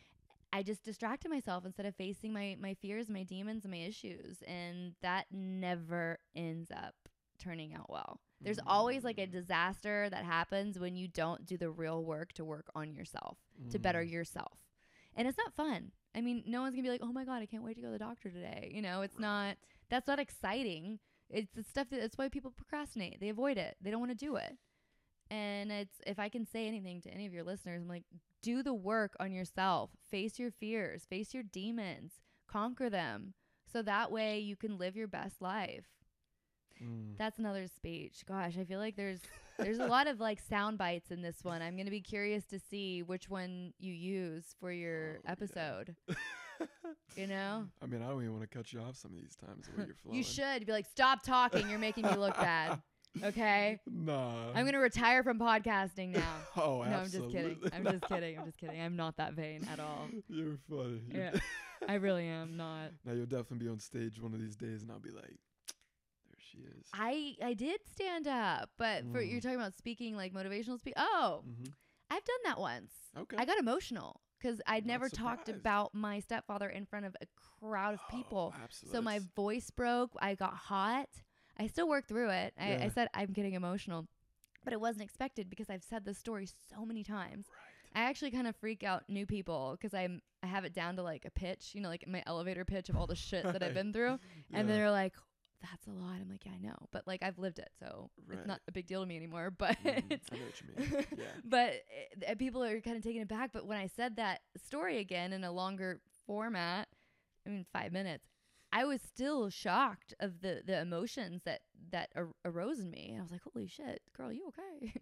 I just distracted myself instead of facing my fears, my demons, and my issues. And that never ends up turning out well. There's always like a disaster that happens when you don't do the real work to work on yourself, to better yourself. And it's not fun. I mean, no one's gonna be like, oh my God, I can't wait to go to the doctor today. You know, it's not, that's not exciting. It's the stuff that's why people procrastinate. They avoid it. They don't want to do it. And it's, if I can say anything to any of your listeners, I'm like, do the work on yourself. Face your fears, face your demons, conquer them. So that way you can live your best life. That's another speech. Gosh, I feel like there's a lot of like sound bites in this one. I'm going to be curious to see which one you use for your episode. Yeah. You know? I mean, I don't even want to cut you off some of these times the way you're flowing. You should be like, stop talking. You're making me look bad. Okay? Nah. I'm going to retire from podcasting now. Oh, no, absolutely. I'm just kidding. I'm not that vain at all. You're funny. Yeah. I really am not. Now you'll definitely be on stage one of these days and I'll be like, there she is. I did stand up, but for you're talking about speaking, like motivational speak. Oh, I've done that once. Okay. I got emotional because I'd never surprised. talked about my stepfather in front of a crowd of people. Absolutely. So my voice broke. I got hot. I still worked through it. Yeah. I said I'm getting emotional, but it wasn't expected because I've said this story so many times. Right. I actually kind of freak out new people because I have it down to like a pitch, you know, like my elevator pitch of all the shit that I've been through. And then they're like, that's a lot. I'm like, yeah, I know. But like, I've lived it. So it's not a big deal to me anymore. But I know what you mean. Yeah. But people are kind of taken aback. But when I said that story again in a longer format, I mean, 5 minutes, I was still shocked of the emotions that arose in me. And I was like, holy shit, girl, you okay?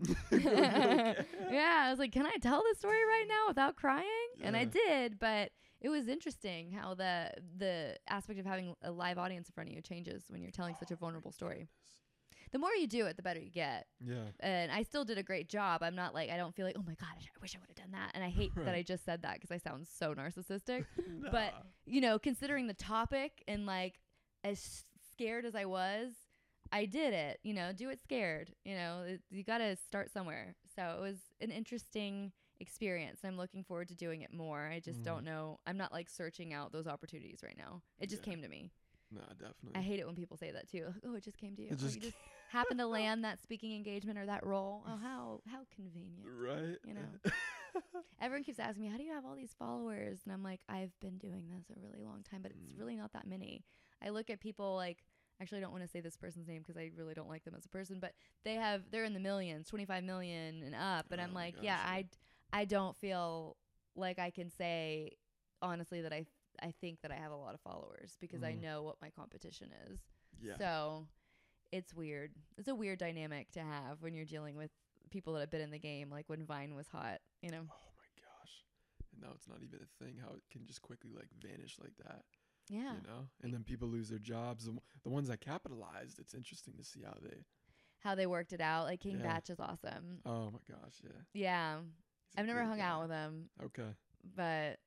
Yeah, I was like, can I tell this story right now without crying? And I did, but it was interesting how the aspect of having a live audience in front of you changes when you're telling such a vulnerable story. The more you do it, the better you get. Yeah. And I still did a great job. I'm not like, I don't feel like, oh my God, I wish I would have done that. And I hate that I just said that because I sound so narcissistic. Nah. But, you know, considering the topic and like as scared as I was, I did it. You know, do it scared. You know, you got to start somewhere. So it was an interesting experience. I'm looking forward to doing it more. I just don't know. I'm not like searching out those opportunities right now. It just came to me. No, definitely. I hate it when people say that too. Like, oh, it just came to you. You just happened to land that speaking engagement or that role. Oh, how convenient. Right. You know. Everyone keeps asking me, how do you have all these followers? And I'm like, I've been doing this a really long time, but it's really not that many. I look at people like, actually I don't want to say this person's name because I really don't like them as a person, but they're in the millions, 25 million and up. And I'm like, I don't feel like I can say honestly that I think that I have a lot of followers because I know what my competition is. Yeah. So it's weird. It's a weird dynamic to have when you're dealing with people that have been in the game, like when Vine was hot, you know? Oh my gosh. And now it's not even a thing how it can just quickly like vanish like that. Yeah. You know? And then people lose their jobs. The ones that capitalized, it's interesting to see how they worked it out. Like King Batch is awesome. Oh my gosh, yeah. Yeah. I've never hung out with him. Okay. But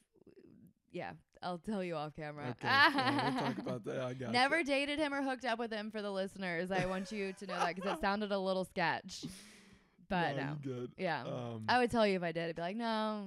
I'll tell you off camera. Okay. We'll talk about that. I got Never dated him or hooked up with him for the listeners. I want you to know that because it sounded a little sketch. But no. Good. Yeah. I would tell you if I did. I'd be like, no,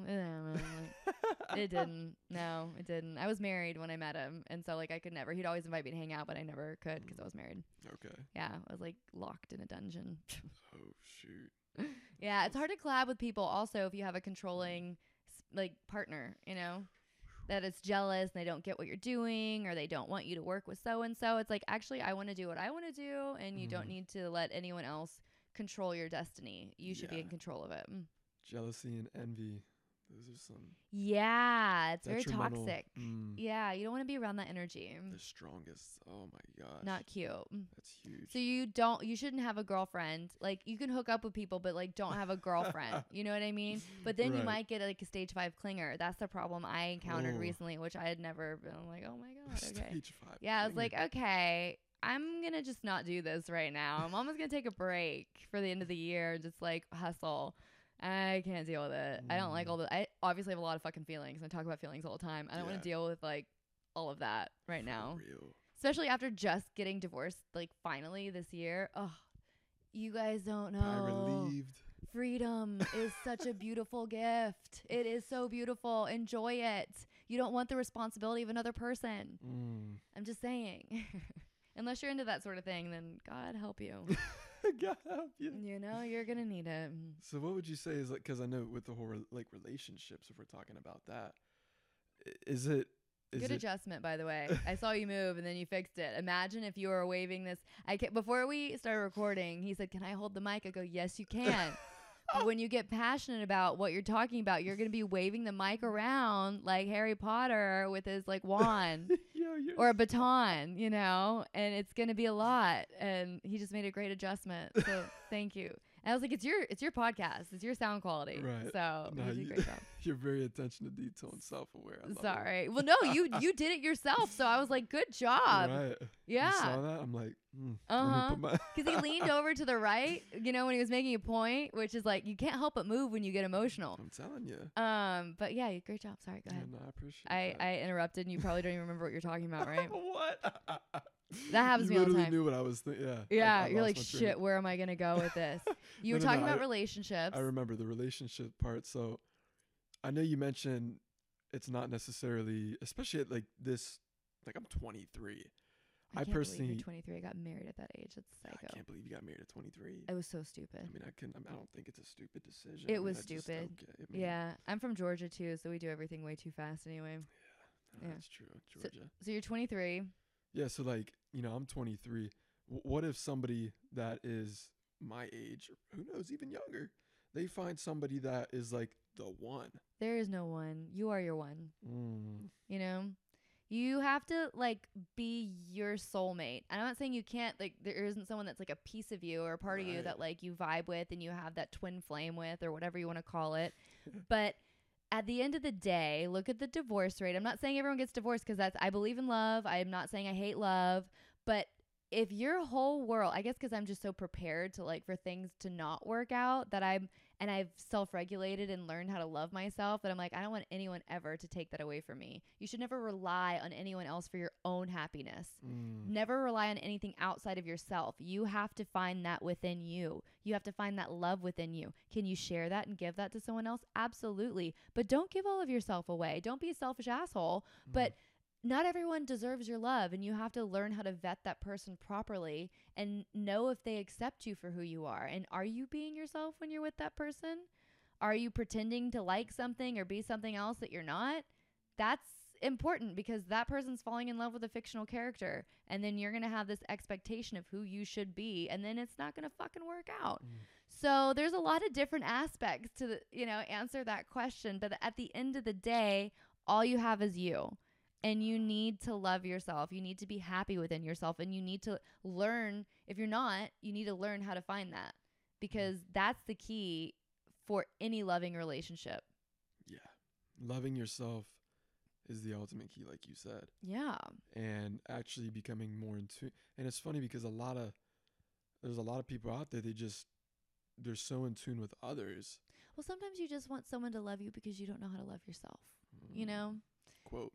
it didn't. No, it didn't. I was married when I met him. And so like I could never, he'd always invite me to hang out, but I never could because I was married. Okay. Yeah. I was like locked in a dungeon. Oh, shoot. Yeah. It's hard to collab with people also if you have a controlling like partner, you know? That it's jealous and they don't get what you're doing or they don't want you to work with so-and-so. It's like, actually, I want to do what I want to do and you don't need to let anyone else control your destiny. You should be in control of it. Jealousy and envy. Those are some. Yeah, it's very toxic. Yeah, you don't want to be around that energy. The strongest. Oh my gosh. Not cute. That's huge. So you shouldn't have a girlfriend. Like you can hook up with people, but like don't have a girlfriend. You know what I mean? But then you might get like a stage 5 clinger. That's the problem I encountered recently, which I had never been like, oh my God. Okay. Stage 5. Yeah, I was like, okay, I'm going to just not do this right now. I'm almost going to take a break for the end of the year and just like hustle. I can't deal with it. I don't like I obviously have a lot of fucking feelings. I talk about feelings all the time. I don't want to deal with like all of that right now. Real. Especially after just getting divorced like finally this year. Oh, you guys don't know. I relieved. freedom is such a beautiful gift. It is so beautiful. Enjoy it. You don't want the responsibility of another person. I'm just saying. Unless you're into that sort of thing, then God help you. God help you. You know, you're going to need it. So what would you say is like, because I know with the whole like relationships, if we're talking about that, is it good adjustment, by the way. I saw you move and then you fixed it. Imagine if you were waving this. Before we started recording, he said, "Can I hold the mic?" I go, "Yes, you can." But when you get passionate about what you're talking about, you're going to be waving the mic around like Harry Potter with his like wand or a baton, you know, and it's going to be a lot. And he just made a great adjustment. So thank you. And I was like, it's your podcast. It's your sound quality. Right. So No, you did a great job. You're very attention to detail and self-aware. I love Sorry. Well, no, you did it yourself. So I was like, good job. Right. Yeah. You saw that? I'm like, let me put my Because he leaned over to the right, you know, when he was making a point, which is like, you can't help but move when you get emotional. I'm telling you. But yeah, great job. Sorry, go ahead. No, I appreciate that. I interrupted, and you probably don't even remember what you're talking about, right? What? That happens to me all the literally time. knew what I was thinking. Yeah. Yeah, I you're lost like, my train shit, where am I going to go with this? You were No, talking no, about relationships. I remember the relationship part. So I know you mentioned it's not necessarily, especially at like this, like I'm 23. I can't personally, believe you're 23. I got married at that age. That's psycho. I can't believe you got married at 23. It was so stupid. I mean, I don't think it's a stupid decision. It I mean, was I just stupid. don't get- I mean, Yeah, I'm from Georgia too, so we do everything way too fast anyway. no, Yeah. That's true. Georgia. So you're 23. Yeah. So like, I'm 23. What if somebody that is my age, or who knows, even younger, they find somebody that is like the one? There is no one. You are your one. Mm. You know, you have to like be your soulmate. And I'm not saying you can't, like, there isn't someone that's like a piece of you or a part of you Right. that like you vibe with and you have that twin flame with or whatever you want to call it. But at the end of the day, look at the divorce rate. I'm not saying everyone gets divorced because I believe in love. I'm not saying I hate love, but if your whole world, I guess because I'm just so prepared to like for things to not work out that I've self-regulated and learned how to love myself that I'm like, I don't want anyone ever to take that away from me. You should never rely on anyone else for your own happiness. Never rely on anything outside of yourself. You have to find that within you. You have to find that love within you. Can you share that and give that to someone else? Absolutely. But don't give all of yourself away. Don't be a selfish asshole. But not everyone deserves your love, and you have to learn how to vet that person properly and know if they accept you for who you are. And are you being yourself when you're with that person? Are you pretending to like something or be something else that you're not? That's important because that person's falling in love with a fictional character, and then you're going to have this expectation of who you should be, and then it's not going to fucking work out. So there's a lot of different aspects to, answer that question. But at the end of the day, all you have is you. And you need to love yourself. You need to be happy within yourself. And you need to learn, if you're not, you need to learn how to find that. Because that's the key for any loving relationship. Yeah. Loving yourself is the ultimate key, like you said. Yeah. And actually becoming more in tune. And it's funny because there's a lot of people out there, they're so in tune with others. Well, sometimes you just want someone to love you because you don't know how to love yourself. You know? Quote.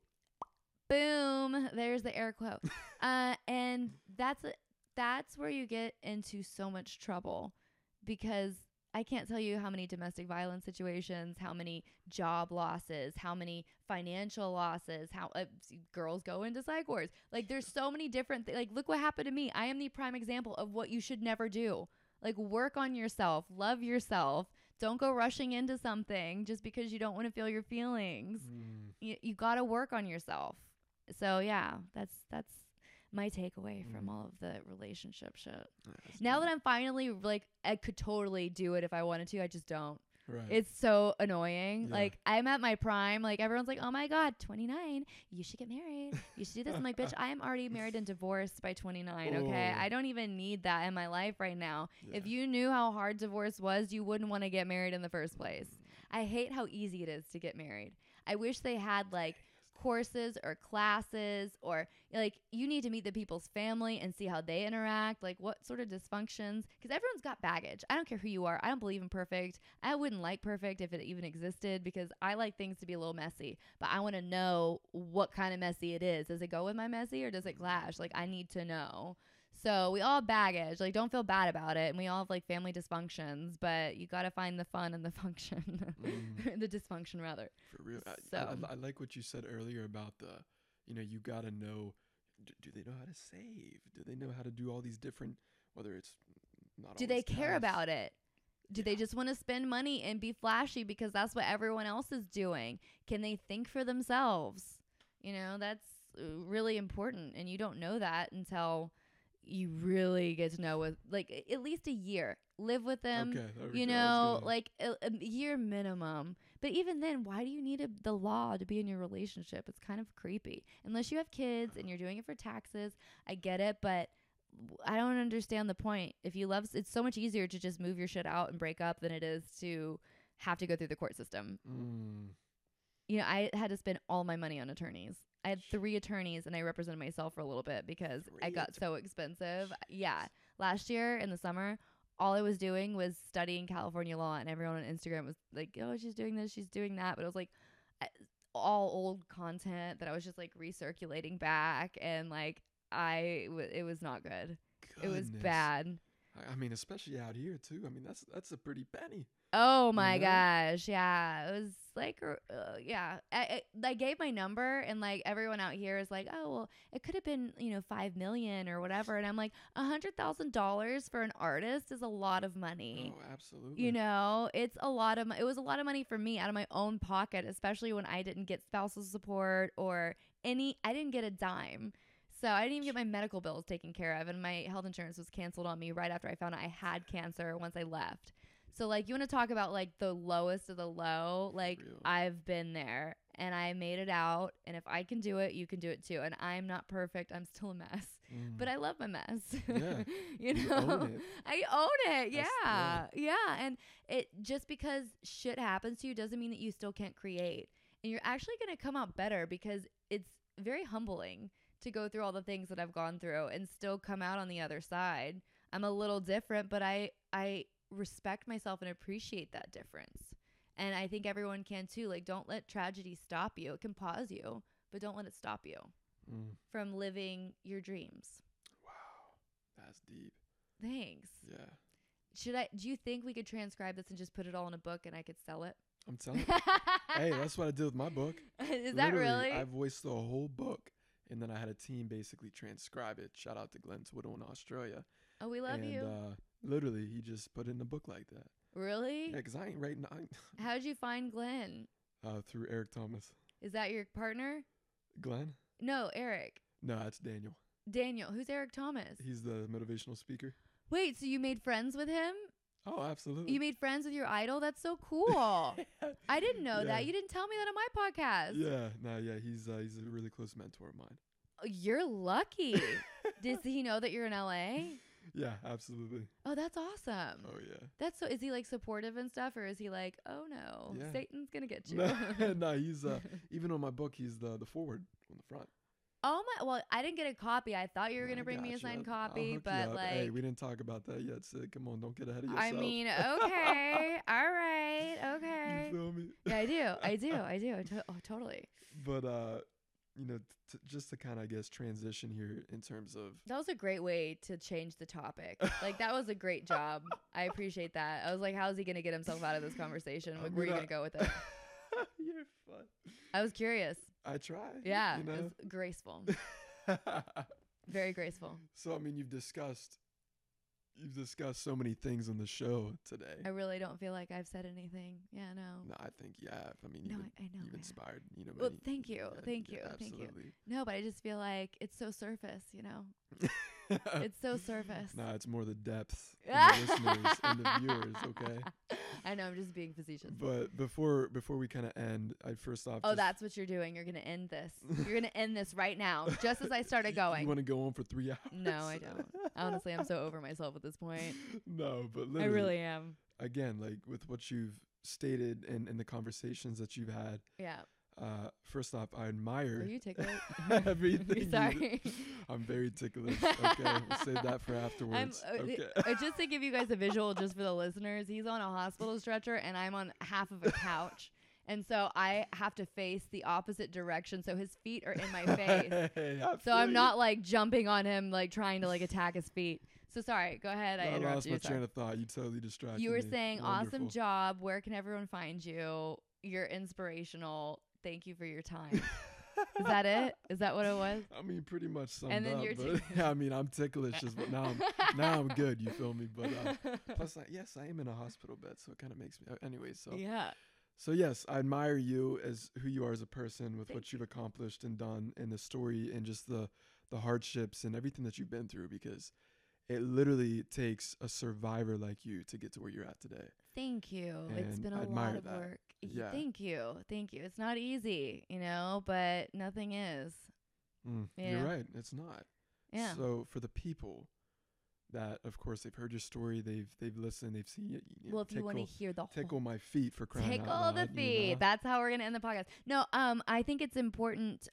Boom. There's the air quote. And that's where you get into so much trouble because I can't tell you how many domestic violence situations, how many job losses, how many financial losses, how girls go into psych wards. Like there's so many different things. Like look what happened to me. I am the prime example of what you should never do. Like work on yourself, love yourself. Don't go rushing into something just because you don't want to feel your feelings. You got to work on yourself. So yeah, that's my takeaway from all of the relationship shit. Now that I'm finally like, I could totally do it if I wanted to. I just don't. Right. It's so annoying. Yeah. Like I'm at my prime. Like everyone's like, oh my God, 29. You should get married. You should do this. I'm like, bitch, I am already married and divorced by 29. Okay. Oh. I don't even need that in my life right now. Yeah. If you knew how hard divorce was, you wouldn't want to get married in the first place. I hate how easy it is to get married. I wish they had like courses or classes or like you need to meet the people's family and see how they interact, like what sort of dysfunctions, because everyone's got baggage. I don't care who you are. I don't believe in perfect. I wouldn't like perfect if it even existed because I like things to be a little messy, but I want to know what kind of messy it is. Does it go with my messy or does it clash? Like I need to know. So we all have baggage. Like, don't feel bad about it. And we all have like family dysfunctions, but you got to find the fun and the function, the dysfunction rather. For real. So I like what you said earlier about you got to know, do they know how to save? Do they know how to do all these different, whether it's not do they always care tasks. about it? Do they just want to spend money and be flashy because that's what everyone else is doing? Can they think for themselves? That's really important. And you don't know that until you really get to know with like at least a year. Live with them, Okay, there we go. like a year minimum. But even then, why do you need the law to be in your relationship? It's kind of creepy. Unless you have kids and you're doing it for taxes. I get it, but I don't understand the point. If you love, it's so much easier to just move your shit out and break up than it is to have to go through the court system. I had to spend all my money on attorneys. I had 3 attorneys and I represented myself for a little bit because I got so expensive. Yeah. Last year in the summer, all I was doing was studying California law, and everyone on Instagram was like, oh, she's doing this, she's doing that. But it was like all old content that I was just like recirculating back, and like it was not good. It was bad. I mean, especially out here too. I mean, that's a pretty penny. Oh my gosh. Yeah. It was like, yeah. I gave my number, and like everyone out here is like, oh, well, it could have been, 5 million or whatever. And I'm like, $100,000 for an artist is a lot of money. Oh, absolutely. It's a lot of, it was a lot of money for me out of my own pocket, especially when I didn't get spousal support or I didn't get a dime. So I didn't even get my medical bills taken care of, and my health insurance was canceled on me right after I found out I had cancer once I left. So like, you want to talk about like the lowest of the low, like I've been there and I made it out, and if I can do it, you can do it too. And I'm not perfect. I'm still a mess, but I love my mess. Yeah. You own it. I own it. Yeah. And it just because shit happens to you doesn't mean that you still can't create, and you're actually going to come out better, because it's very humbling to go through all the things that I've gone through and still come out on the other side. I'm a little different, but I respect myself and appreciate that difference. And I think everyone can too. Like, don't let tragedy stop you. It can pause you, but don't let it stop you from living your dreams. Wow. That's deep. Thanks. Yeah. Do you think we could transcribe this and just put it all in a book and I could sell it? I'm telling you. Hey, that's what I did with my book. Is that really? I voiced the whole book, and then I had a team basically transcribe it. Shout out to Glenn Twiddle in Australia. Oh, we love you. Literally, he just put it in a book like that. Really? Yeah, because I ain't writing. How'd you find Glenn? Through Eric Thomas. Is that your partner? Glenn? No, Eric. No, that's Daniel. Daniel. Who's Eric Thomas? He's the motivational speaker. Wait, so you made friends with him? Oh, absolutely. You made friends with your idol? That's so cool. I didn't know that. You didn't tell me that on my podcast. Yeah. He's a really close mentor of mine. Oh, you're lucky. Does he know that you're in LA? Yeah, absolutely. Oh, that's awesome. Oh, yeah. That's so. Is he like supportive and stuff, or is he like, oh no, Satan's gonna get you? No, he's even on my book, he's the forward on the front. Oh my! Well, I didn't get a copy. I thought you were gonna bring me a signed copy, but like, hey, we didn't talk about that yet. So come on, don't get ahead of yourself. I mean, okay, all right, okay. You feel me? Yeah, I do. Totally. But just to kind of, I guess, transition here in terms of. That was a great way to change the topic. Like, that was a great job. I appreciate that. I was like, how is he gonna get himself out of this conversation? Like, where are you gonna go with it? You're fun. I was curious. I try. Yeah, it was graceful. Very graceful. So, I mean, you've discussed so many things on the show today. I really don't feel like I've said anything. Yeah, no. No, I think you have. I mean, I know. You've inspired, Well, thank you. Thank you. Absolutely. No, but I just feel like it's so surface, It's so surface. Nah, it's more the depth in the listeners and the viewers, okay? I know, I'm just being facetious. But before we kind of end, I'd first off. Oh, that's what you're doing. You're going to end this. You're going to end this right now, just as I started going. You want to go on for 3 hours? No, I don't. Honestly, I'm so over myself at this point. No, but literally. I really am. Again, like with what you've stated and the conversations that you've had. Yeah. First off, I admire. Are you ticklish? Everything. Sorry. I'm very ticklish. Okay, we'll save that for afterwards. Okay. Just to give you guys a visual, just for the listeners, he's on a hospital stretcher, and I'm on half of a couch, And so I have to face the opposite direction. So his feet are in my face. Hey, So I'm not like jumping on him, like trying to like attack his feet. So sorry, go ahead. I I interrupted lost you. my Sorry. train of thought. You totally distracted You were me. saying Wonderful. awesome job. Where can everyone find you? You're inspirational. Thank you for your time. Is that it? Is that what it was? I mean, pretty much summed And then up. you're But, yeah, I mean, I'm ticklish. But now I'm good. You feel me? But plus, yes, I am in a hospital bed, so it kind of makes me. Anyway, so Yeah. So yes, I admire you as who you are as a person with Thank what you've accomplished and done, and the story and just the hardships and everything that you've been through, because it literally takes a survivor like you to get to where you're at today. Thank you. It's And been I a admire lot of that. work. Yeah. Thank you. Thank you. It's not easy, but nothing is. Yeah. You're right. It's not. Yeah. So for the people that, of course, they've heard your story, they've listened, they've seen it. Well, if you want to hear the whole tickle my feet for crying tickle out loud. the feet. That's how we're gonna end the podcast. No, I think it's important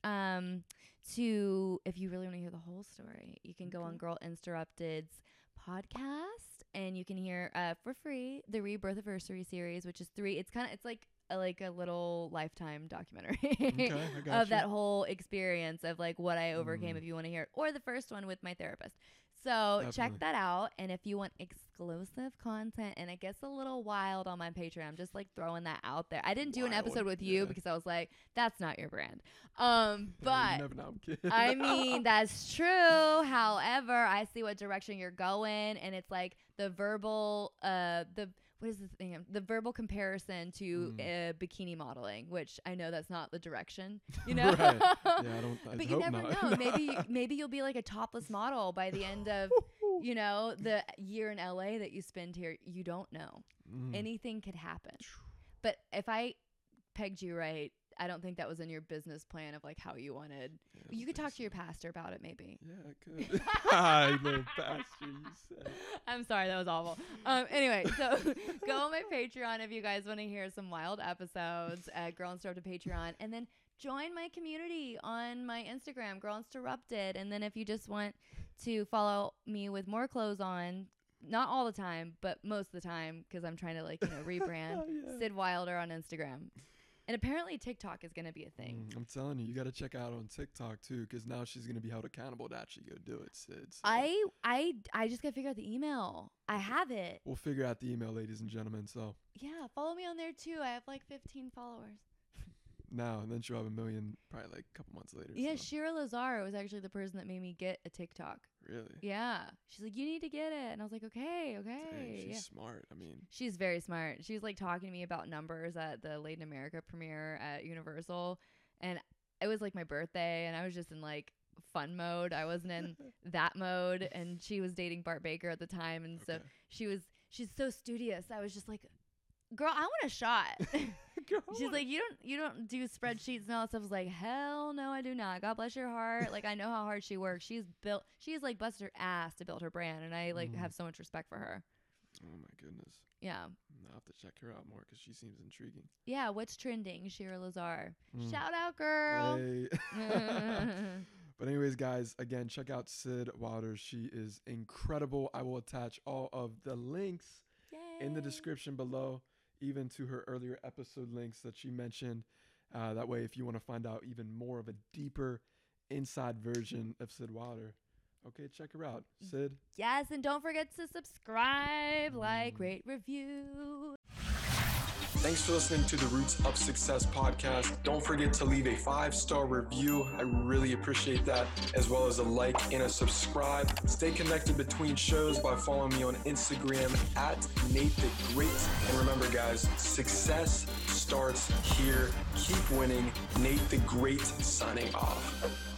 to, if you really want to hear the whole story, you can go on Girl Interrupted's podcast and you can hear for free the Rebirth Anniversary series, which is 3. It's like a little Lifetime documentary Okay, I got of you. that whole experience of like what I overcame. Mm. If you want to hear it, or the first one with my therapist. So check Definitely. that out. And if you want exclusive content, and it gets a little wild on my Patreon, I'm just like throwing that out there. I didn't do an Wild, episode with you yeah. because I was like, that's not your brand. Yeah, But you never know, I'm kidding. I mean, that's true. However, I see what direction you're going, and it's like the verbal, what is the thing? The verbal comparison to bikini modeling, which I know that's not the direction, Right. Yeah, I But you hope never not. know. Maybe you'll be like a topless model by the end of, the year in LA that you spend here. You don't know. Anything could happen. But if I pegged you right, I don't think that was in your business plan of like how you wanted. Yeah, You could talk to your pastor about it, maybe. Yeah, I could. Hi, little pastor, you said. I'm sorry, that was awful. Anyway, so go on my Patreon if you guys want to hear some wild episodes at Girl Interrupted Patreon, and then join my community on my Instagram, Girl Interrupted. And then if you just want to follow me with more clothes on, not all the time, but most of the time, because I'm trying to rebrand, Yeah. Sid Wilder on Instagram. And apparently TikTok is going to be a thing. I'm telling you, you got to check out on TikTok too, because now she's gonna be held accountable to actually go do it, Sid. So I just got to figure out the email. I have it. we'll figure out the email, ladies and gentlemen. So Yeah, follow me on there too. I have like 15 followers. now and then she'll have 1 million, probably like a couple months later. Yeah, so. Shira Lazar was actually the person that made me get a TikTok. Really? Yeah. She's like, you need to get it. And I was like, okay. Dang, she's Yeah. smart. I mean, She's very smart. She was like talking to me about numbers at the Late in America premiere at Universal. And it was like my birthday, and I was just in like fun mode. I wasn't in that mode. And she was dating Bart Baker at the time. And so Okay. she's so studious. I was just like, girl, I want a shot. She's like, you don't do spreadsheets and all that stuff. I was like, hell no, I do not. God bless your heart. Like, I know how hard she works. She's like busted her ass to build her brand, and I like have so much respect for her. oh my goodness. Yeah. I'll have to check her out more because she seems intriguing. Yeah, what's trending? Shira Lazar. Mm. Shout out, girl. Hey. But anyways, guys, again, check out Sid Wilder. She is incredible. I will attach all of the links in the Yay. description below, even to her earlier episode links that she mentioned. That way, if you want to find out even more of a deeper inside version of Sid Wilder, okay, check her out. Sid. Yes, and don't forget to subscribe, like, rate, review. Thanks for listening to the Roots of Success podcast. Don't forget to leave a 5-star review. I really appreciate that, as well as a like and a subscribe. Stay connected between shows by following me on Instagram at Nate the Great. And remember, guys, success starts here. Keep winning. Nate the Great signing off.